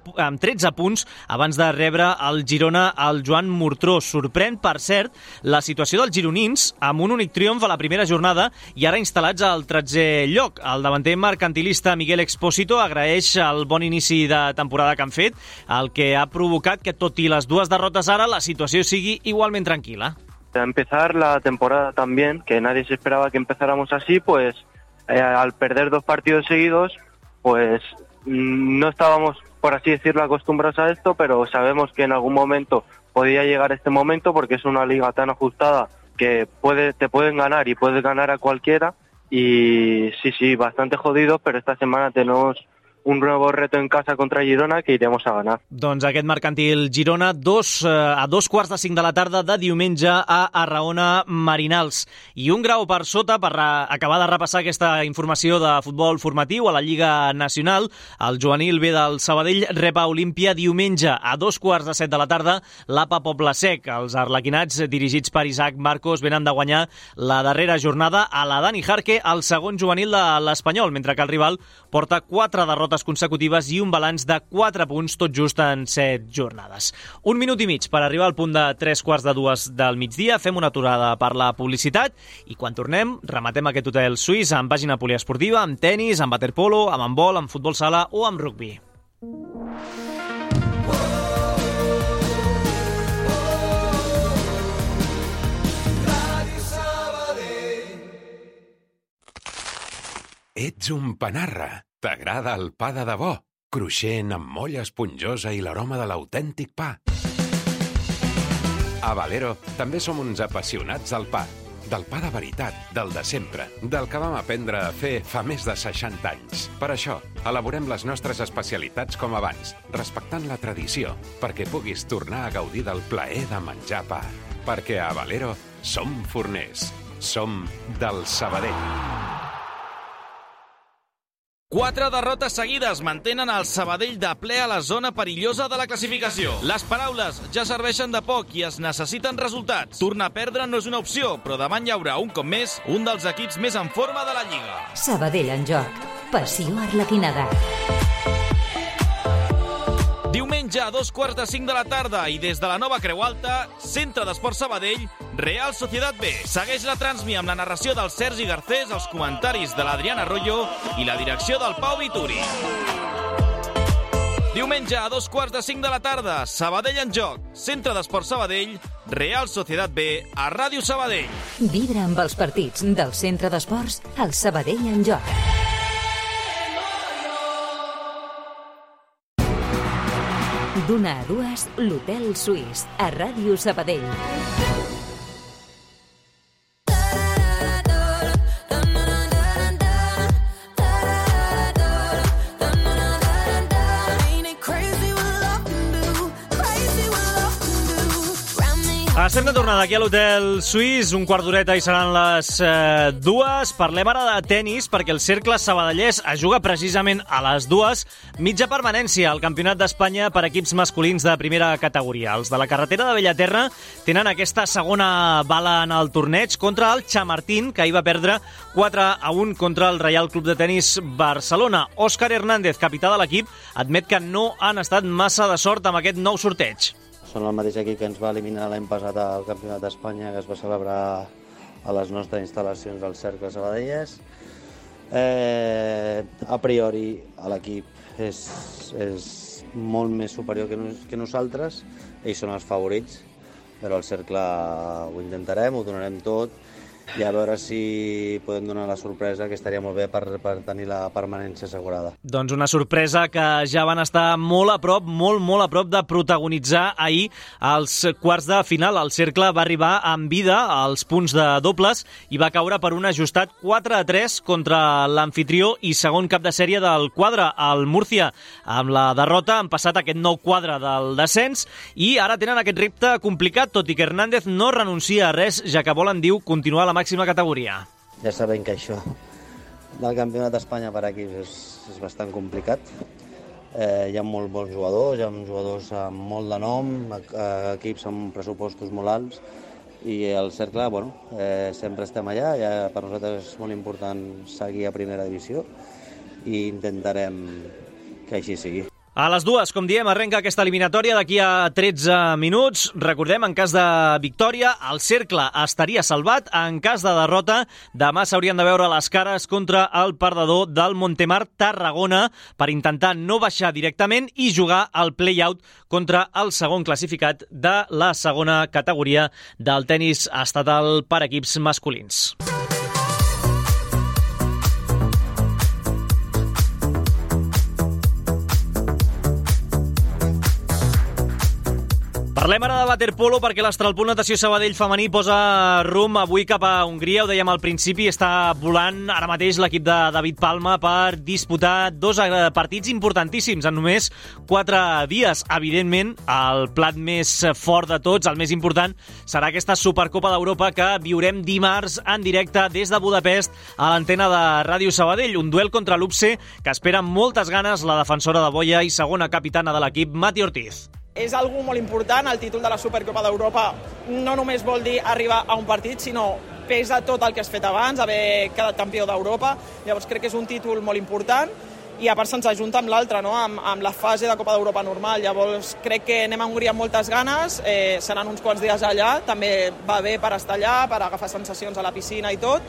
13 punts abans de rebre el Girona al Joan Murtró. Sorprèn, per cert, la situació dels gironins amb un únic triomf a la primera jornada i ara instal·lats al 13è lloc. El davanter mercantilista Miguel Expósito agraeix el bon inici de temporada que han fet, el que ha provocat que, tot i les 2 derrotes ara, la situació sigui igualment tranquil·la. A empezar la temporada también, que nadie se esperaba que empezáramos así, pues al perder 2 partidos seguidos, pues no estábamos, por así decirlo, acostumbrados a esto, pero sabemos que en algún momento podía llegar este momento porque es una liga tan ajustada que te pueden ganar y puedes ganar a cualquiera. Y sí, bastante jodido, pero esta semana tenemos un nuevo reto en casa contra Girona que iremos a ganar. Doncs aquest Mercantil Girona a 2:45 de la tarda de diumenge a Arraona Marinals. I un grau per sota, per acabar de repassar aquesta informació de futbol formatiu a la Lliga Nacional, el juvenil B del Sabadell rep a Olímpia diumenge a 2:15 de la tarda l'APA Poble Sec. Els arlequinats, dirigits per Isaac Marcos, venen de guanyar la darrera jornada a la Dani Jarque, el segon juvenil de l'Espanyol, mentre que el rival porta 4 derrotes consecutives i un balanç de 4 punts tot just en 7 jornades. 1 minut i mig per arribar al punt de 3:45 del migdia. Fem una aturada per la publicitat i quan tornem rematem aquest hotel suís amb pàgina poliesportiva, amb tenis, amb waterpolo, amb handbol, amb futbol sala o amb rugbi. Ets un panarra. T'agrada el pa de debò, cruixent amb molla esponjosa i l'aroma de l'autèntic pa. A Valero també som uns apassionats del pa de veritat, del de sempre, del que vam aprendre a fer fa més de 60 anys. Per això, elaborem les nostres especialitats com abans, respectant la tradició, perquè puguis tornar a gaudir del plaer de menjar pa. Perquè a Valero som forners, som del Sabadell. 4 derrotes seguides mantenen el Sabadell de ple a la zona perillosa de la classificació. Les paraules ja serveixen de poc i es necessiten resultats. Tornar a perdre no és una opció, però davant hi haurà, un cop més, un dels equips més en forma de la Lliga. Sabadell en joc. Passió arlequinada. Diumenge a 2:45 de la tarda i des de la nova Creu Alta, Centre d'Esports Sabadell, Real Sociedad B. Segueix la Transmi amb la narració del Sergi Garcés, els comentaris de l'Adriana Arroyo i la direcció del Pau Vituri. Diumenge a 2:45 de la tarda, Sabadell en joc, Centre d'Esports Sabadell, Real Sociedad B a Ràdio Sabadell. Vibra amb els partits del Centre d'Esports al Sabadell en joc. D'una a 2, l'Hotel Suís, a Ràdio Sabadell. Estem de tornada aquí a l'Hotel Suís, un quart d'horeta i seran les 2. Parlem ara de tenis perquè el Cercle Sabadellès es juga precisament a les 2, mitja permanència al Campionat d'Espanya per equips masculins de primera categoria. Els de la carretera de Bellaterra tenen aquesta segona bala en el torneig contra el Chamartín, que hi va perdre 4-1 contra el Reial Club de Tenis Barcelona. Òscar Hernández, capità de l'equip, admet que no han estat massa de sort amb aquest nou sorteig. Són el mateix equip que ens va eliminar l'any passat al Campionat d'Espanya, que es va celebrar a les nostres instal·lacions del Cercle Sabadelles. A priori, l'equip és molt més superior que nosaltres. Ells són els favorits, però al Cercle ho intentarem, ho donarem tot, i a veure si podem donar la sorpresa, que estaria molt bé per tenir la permanència assegurada. Doncs una sorpresa que ja van estar molt a prop, molt a prop de protagonitzar ahir els quarts de final. El Cercle va arribar amb vida als punts de dobles i va caure per un ajustat 4-3 contra l'anfitrió i segon cap de sèrie del quadre, el Múrcia. Amb la derrota han passat aquest nou quadre del descens i ara tenen aquest repte complicat, tot i que Hernández no renuncia a res, ja que volen, diu, continuar a la màxima categoria. Ja sabem que això del Campionat d'Espanya per equips és bastant complicat. Hi ha molt bons jugadors, hi ha jugadors amb molt de nom, equips amb pressupostos molt alts, i el Cercle, sempre estem allà, per nosaltres és molt important seguir a primera divisió i intentarem que així sigui. A les 2, com diem, arrenca aquesta eliminatòria d'aquí a 13 minuts. Recordem, en cas de victòria, el Cercle estaria salvat. En cas de derrota, demà s'haurien de veure les cares contra el perdedor del Montemar Tarragona per intentar no baixar directament i jugar al play-out contra el segon classificat de la segona categoria del tenis estatal per equips masculins. Parlem ara de waterpolo perquè l'Astralpool Natació Sabadell femení posa rumb avui cap a Hongria. Ho dèiem al principi, està volant ara mateix l'equip de David Palma per disputar 2 partits importantíssims en només 4 dies. Evidentment, el plat més fort de tots, el més important, serà aquesta Supercopa d'Europa que viurem dimarts en directe des de Budapest a l'antena de Ràdio Sabadell. Un duel contra l'UPSE que espera amb moltes ganes la defensora de boia i segona capitana de l'equip, Mati Ortiz. És algo molt important, el títol de la Supercopa d'Europa no només vol dir arribar a un partit, sinó pesa tot el que has fet abans, haver quedat campió d'Europa. Llavors crec que és un títol molt important i a part se'ns ajunta amb l'altre, no? amb la fase de Copa d'Europa normal. Llavors crec que anem a Hongria amb moltes ganes, seran uns quants dies allà, també va bé per estar allà, per agafar sensacions a la piscina i tot,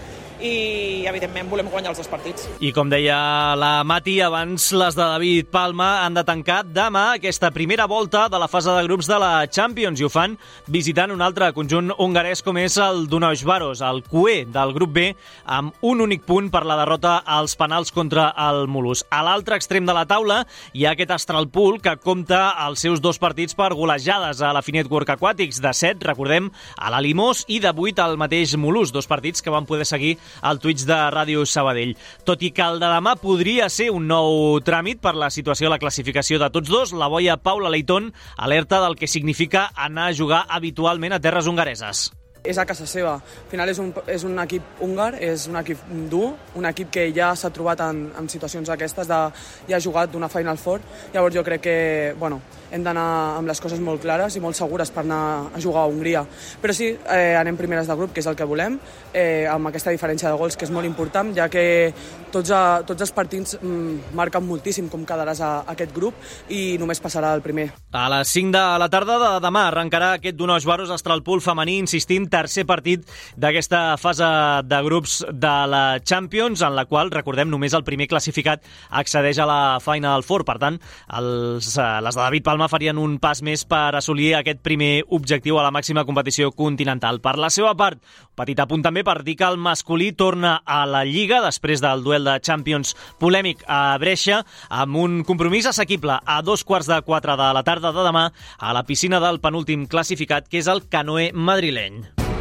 i evidentment volem guanyar els 2 partits. I com deia la Mati, abans les de David Palma han de tancar demà aquesta primera volta de la fase de grups de la Champions i ho fan visitant un altre conjunt hongarès com és el Dunausvaros, el cué del grup B, amb un únic punt per la derrota als penals contra el Mulhouse. A l'altre extrem de la taula hi ha aquest Astralpool que compta els seus 2 partits per golejades a la Finet Work Aquatics, de 7, recordem, a la Limós, i de 8 al mateix Mulhouse, 2 partits que van poder seguir al Twitch de Ràdio Sabadell. Tot i que el de demà podria ser un nou tràmit per la situació a la classificació de tots dos, la boia Paula Leiton alerta del que significa anar a jugar habitualment a terres hongareses. És a casa seva. Al final és un equip húngar, és un equip dur, un equip que ja s'ha trobat en situacions aquestes, ja ha jugat d'una Final Four. Llavors jo crec que hem d'anar amb les coses molt clares i molt segures per anar a jugar a Hongria. Però sí, anem primeres de grup, que és el que volem, amb aquesta diferència de gols, que és molt important, ja que tots els partits marquen moltíssim com quedaràs a aquest grup i només passarà el primer. A les 5 de la tarda de demà arrencarà aquest Dunausvaros Astralpool femení, insistint, tercer partit d'aquesta fase de grups de la Champions, en la qual, recordem, només el primer classificat accedeix a la Final Four. Per tant, les de David Palma farien un pas més per assolir aquest primer objectiu a la màxima competició continental. Per la seva part, petit apunt també per dir que el masculí torna a la Lliga després del duel de Champions polèmic a Brescia, amb un compromís assequible a 3:15 de la tarda de demà a la piscina del penúltim classificat, que és el Canoe madrileny.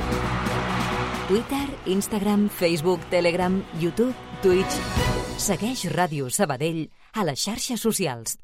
Twitter, Instagram, Facebook, Telegram, YouTube, Twitch. Segueix Ràdio Sabadell a les xarxes socials.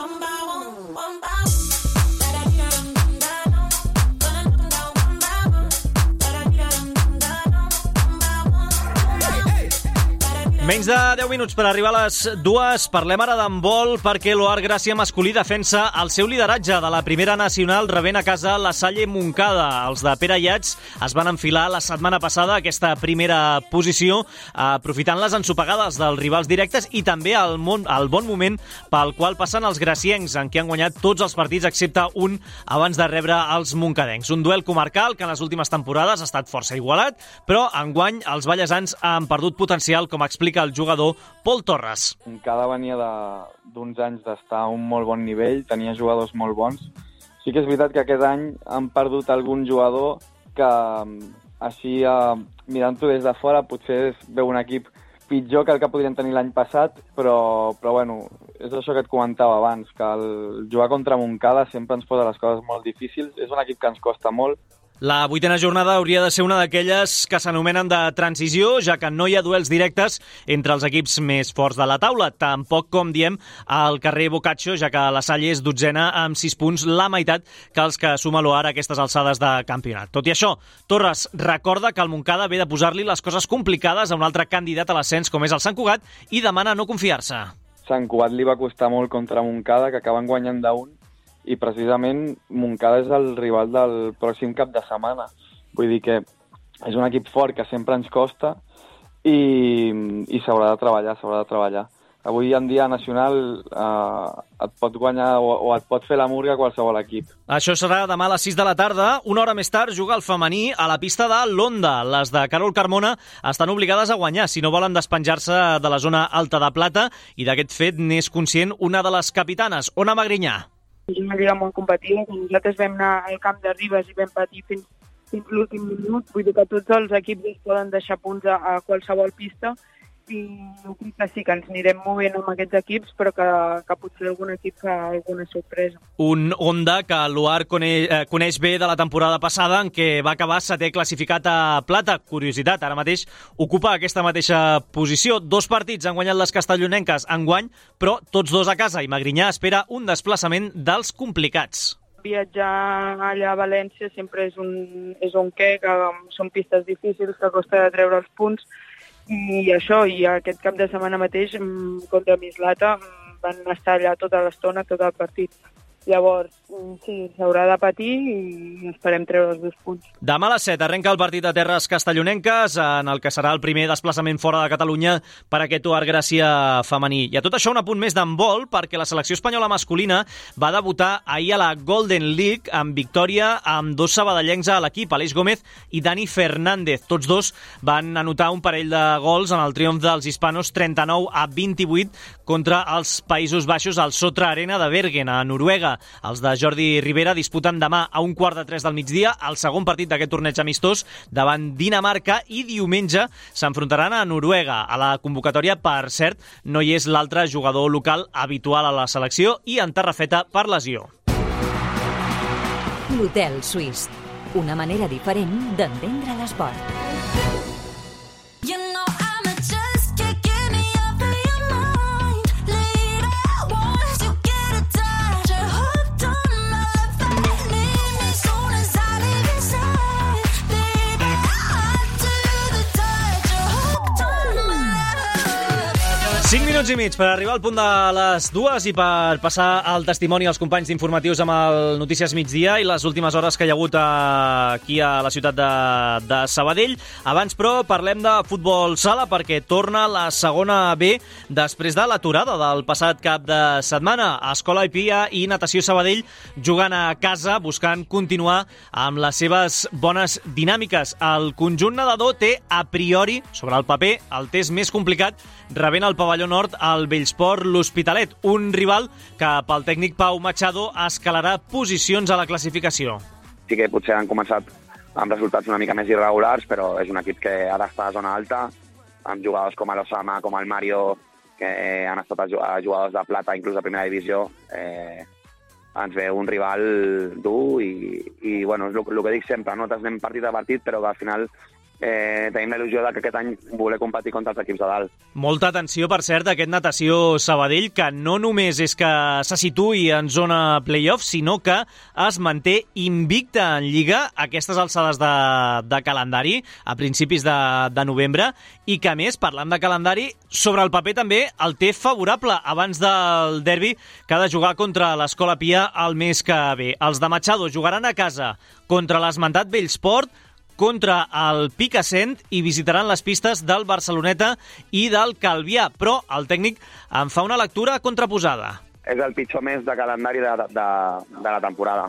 Menys de 10 minuts per arribar a les 2. Parlem ara d'handbol perquè l'Oar Gràcia masculí defensa el seu lideratge de la primera nacional rebent a casa la Salle Montcada. Els de Pere Llats es van enfilar la setmana passada a aquesta primera posició, aprofitant les ensopegades dels rivals directes i també el bon moment pel qual passen els graciencs, en què han guanyat tots els partits excepte un abans de rebre els moncadencs. Un duel comarcal que en les últimes temporades ha estat força igualat, però enguany els ballesans han perdut potencial, com explica el jugador Pol Torres. Montcada venia d'uns anys d'estar a un molt bon nivell, tenia jugadors molt bons. Sí que és veritat que aquest any han perdut algun jugador que, així, mirant-ho des de fora, potser es veu un equip pitjor que el que podrien tenir l'any passat, però bueno, és això que et comentava abans, que el jugar contra Montcada sempre ens posa les coses molt difícils. És un equip que ens costa molt. La 8a jornada hauria de ser una d'aquelles que s'anomenen de transició, ja que no hi ha duels directes entre els equips més forts de la taula. Tampoc, com diem, al carrer Boccaccio, ja que la Salle és 12a amb 6 punts, la meitat que els que suma l'Oar a aquestes alçades de campionat. Tot i això, Torres recorda que el Montcada ve de posar-li les coses complicades a un altre candidat a l'ascens com és el Sant Cugat i demana no confiar-se. Sant Cugat li va costar molt contra Montcada, que acaben guanyant d'1, i precisament Montcada és el rival del pròxim cap de setmana. Vull dir que és un equip fort que sempre ens costa i s'haurà de treballar. Avui en dia nacional et pot guanyar o et pot fer la murga qualsevol equip. Això serà demà a les 6 de la tarda. Una hora més tard juga el femení a la pista de l'Onda. Les de Carol Carmona estan obligades a guanyar si no volen despenjar-se de la zona alta de plata, i d'aquest fet n'és conscient una de les capitanes, Ona Magrinyà. És una lliga molt competitiva, que nosaltres vam anar al camp de Ribes i vam patir fins l'últim minut. Vull dir que tots els equips es poden deixar punts a qualsevol pista, i jo crec que sí que ens anirem movent amb aquests equips, però que potser algun equip fa alguna sorpresa. Un Onda que l'Oar coneix bé de la temporada passada, en què va acabar 7è classificat a plata. Curiositat, ara mateix ocupa aquesta mateixa posició. 2 partits han guanyat les castellonenques enguany, però tots 2 a casa, i Magrinyà espera un desplaçament dels complicats. Viatjar allà a València sempre és un que són pistes difícils, que costa de treure els punts, i aquest cap de setmana mateix contra Mislata van estar allà tota l'estona, tot el partit. Llavors, sí, s'haurà de patir i esperem treure els 2 punts. Demà a les 7 arrenca el partit de terres castellonenques, en el que serà el primer desplaçament fora de Catalunya per aquest Oar Gràcia femení. I a tot això un apunt més d'handbol, perquè la selecció espanyola masculina va debutar ahir a la Golden League amb victòria amb 2 sabadellencs a l'equip, Aleix Gómez i Dani Fernández. Tots 2 van anotar un parell de gols en el triomf dels hispanos 39-28 contra els Països Baixos al Sotra Arena de Bergen, a Noruega. Els de Jordi Rivera disputen demà a 2:45 del migdia el segon partit d'aquest torneig amistós davant Dinamarca, i diumenge s'enfrontaran a Noruega. A la convocatòria, per cert, no hi és l'altre jugador local habitual a la selecció i en tarrafeta per lesió. L'Hotel Suís, una manera diferent d'entendre l'esport. Cinc minuts i mig per arribar al punt de les 2 i per passar el testimoni als companys d'informatius amb el Notícies Migdia i les últimes hores que hi ha hagut aquí a la ciutat de Sabadell. Abans, però, parlem de futbol sala, perquè torna la segona B després de l'aturada del passat cap de setmana. Escola Pia i Natació Sabadell jugant a casa, buscant continuar amb les seves bones dinàmiques. El conjunt nedador té, a priori, sobre el paper, el test més complicat, rebent el pavelló nord al Bellsport l'Hospitalet, un rival que pel tècnic Pau Machado escalarà posicions a la classificació. Sí que potser han començat amb resultats una mica més irregulars, però és un equip que ha d'estar a zona alta, amb jugadors com l'Osama, com el Mario, que han estat jugadors de plata, inclús de primera divisió. Ens ve un rival dur i bueno, és el que dic sempre, nosaltres anem partit a partit, però que al final tenim la il·lusió que aquest any voler competir contra els equips de dalt. Molta atenció, per cert, d'aquest Natació Sabadell, que no només és que se situï en zona play-off, sinó que es manté invicta en Lliga a aquestes alçades de calendari, a principis de novembre, i que, a més, parlant de calendari, sobre el paper també el té favorable abans del derbi que ha de jugar contra l'Escola Pia el mes que ve. Els de Machado jugaran a casa contra l'esmentat Bellsport, contra el Picassent, i visitaran les pistes del Barceloneta i del Calvià, però el tècnic en fa una lectura contraposada. És el pitjor mes de calendari de la temporada.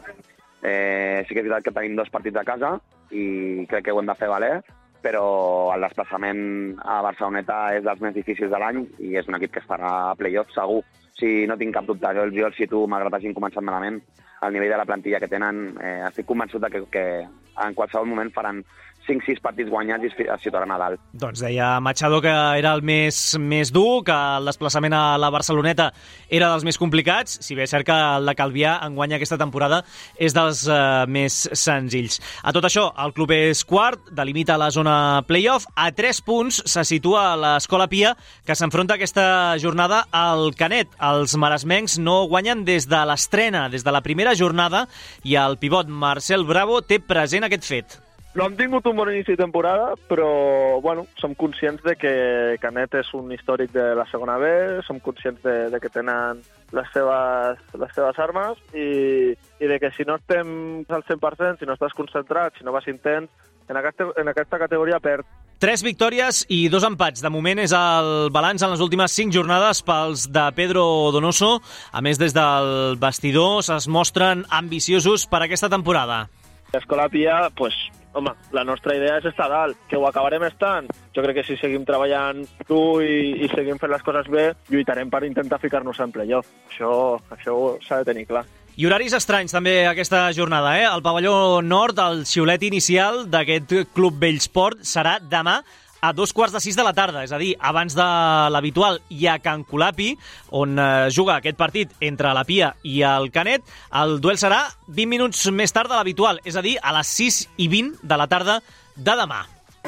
Sí que és veritat que tenim 2 partits a casa i crec que ho hem de fer valer, però el desplaçament a Barceloneta és dels més difícils de l'any i és un equip que estarà a play-off segur. Sí, no tinc cap dubte. Jo el situo, malgrat hagin començat malament, al nivell de la plantilla que tenen, estic convençut que en qualsevol moment faran 5-6 partits guanyats i es situaran a dalt. Doncs deia Machado que era el més dur, que el desplaçament a la Barceloneta era dels més complicats, si bé és cert que el de Calvià enguany aquesta temporada és dels més senzills. A tot això, el club és quart, delimita la zona play-off, a 3 punts se situa l'Escola Pia, que s'enfronta aquesta jornada al Canet. Els maresmencs no guanyen des de l'estrena, des de la primera jornada, i el pivot Marcel Bravo té present aquest fet. No hem tingut un bon inici de temporada, però bueno, som conscients de que Canet és un històric de la segona B, som conscients de que tenen les seves armes i de que si no estem al 100%, si no estàs concentrat, si no vas intens, en aquesta categoria perd. 3 victòries i 2 empats. De moment és el balanç en les últimes 5 jornades pels de Pedro Donoso. A més, des del vestidor es mostren ambiciosos per aquesta temporada. L'Escola Pia, home, la nostra idea és estar dalt. Que ho acabarem estant? Jo crec que si seguim treballant dur i seguim fent les coses bé, lluitarem per intentar ficar-nos en playoff. Això s'ha de tenir clar. I horaris estranys també aquesta jornada, eh? El pavelló nord, el xiulet inicial d'aquest Club Bellsport serà demà a 2:45 de la tarda, és a dir, abans de l'habitual, i a Can Colapi, on juga aquest partit entre la Pia i el Canet. El duel serà 20 minuts més tard de l'habitual, és a dir, a les 6:20 de la tarda de demà.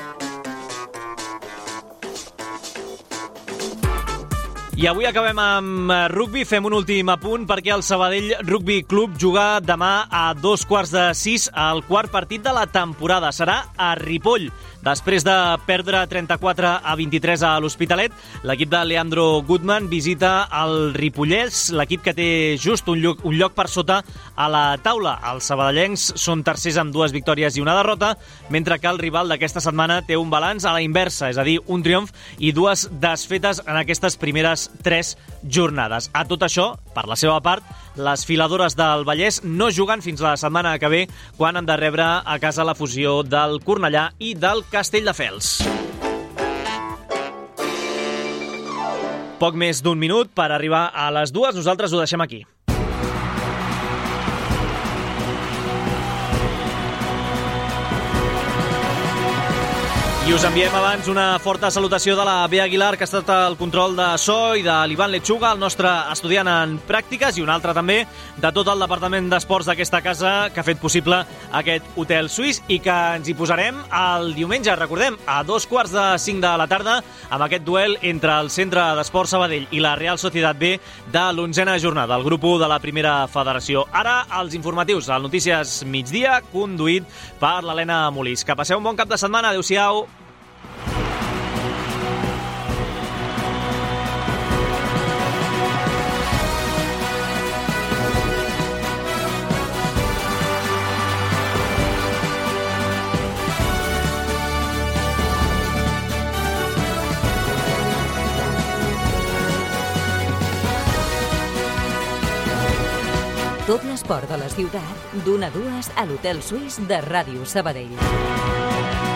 I avui acabem amb rugbi, fem un últim apunt perquè el Sabadell Rugby Club juga demà a 5:45 al quart partit de la temporada. Serà a Ripoll. Després de perdre 34-23 a l'Hospitalet, l'equip de Leandro Goodman visita el Ripollès, l'equip que té just un lloc per sota a la taula. Els sabadellencs són tercers amb 2 victòries i una derrota, mentre que el rival d'aquesta setmana té un balanç a la inversa, és a dir, un triomf i 2 desfetes en aquestes primeres 3 jornades. A tot això, per la seva part, les filadores del Vallès no juguen fins la setmana que ve, quan han de rebre a casa la fusió del Cornellà i del Castelldefels. Poc més d'un minut per arribar a les 2. Nosaltres ho deixem aquí. I us enviem abans una forta salutació de la Bea Aguilar, que ha estat al control de so, i de l'Ivan Lechuga, el nostre estudiant en pràctiques, i un altre també de tot el departament d'esports d'aquesta casa, que ha fet possible aquest hotel suís, i que ens hi posarem el diumenge, recordem, a 5:15 de la tarda, amb aquest duel entre el Centre d'Esports Sabadell i la Real Societat B de l'11a jornada, el grup 1 de la primera federació. Ara, els informatius, al Notícies Migdia, conduït per l'Helena Molís. Que passeu un bon cap de setmana. Adéu-siau. Tot l'esport de la ciutat, d'1 a 2 a l'Hotel Suís de Ràdio Sabadell.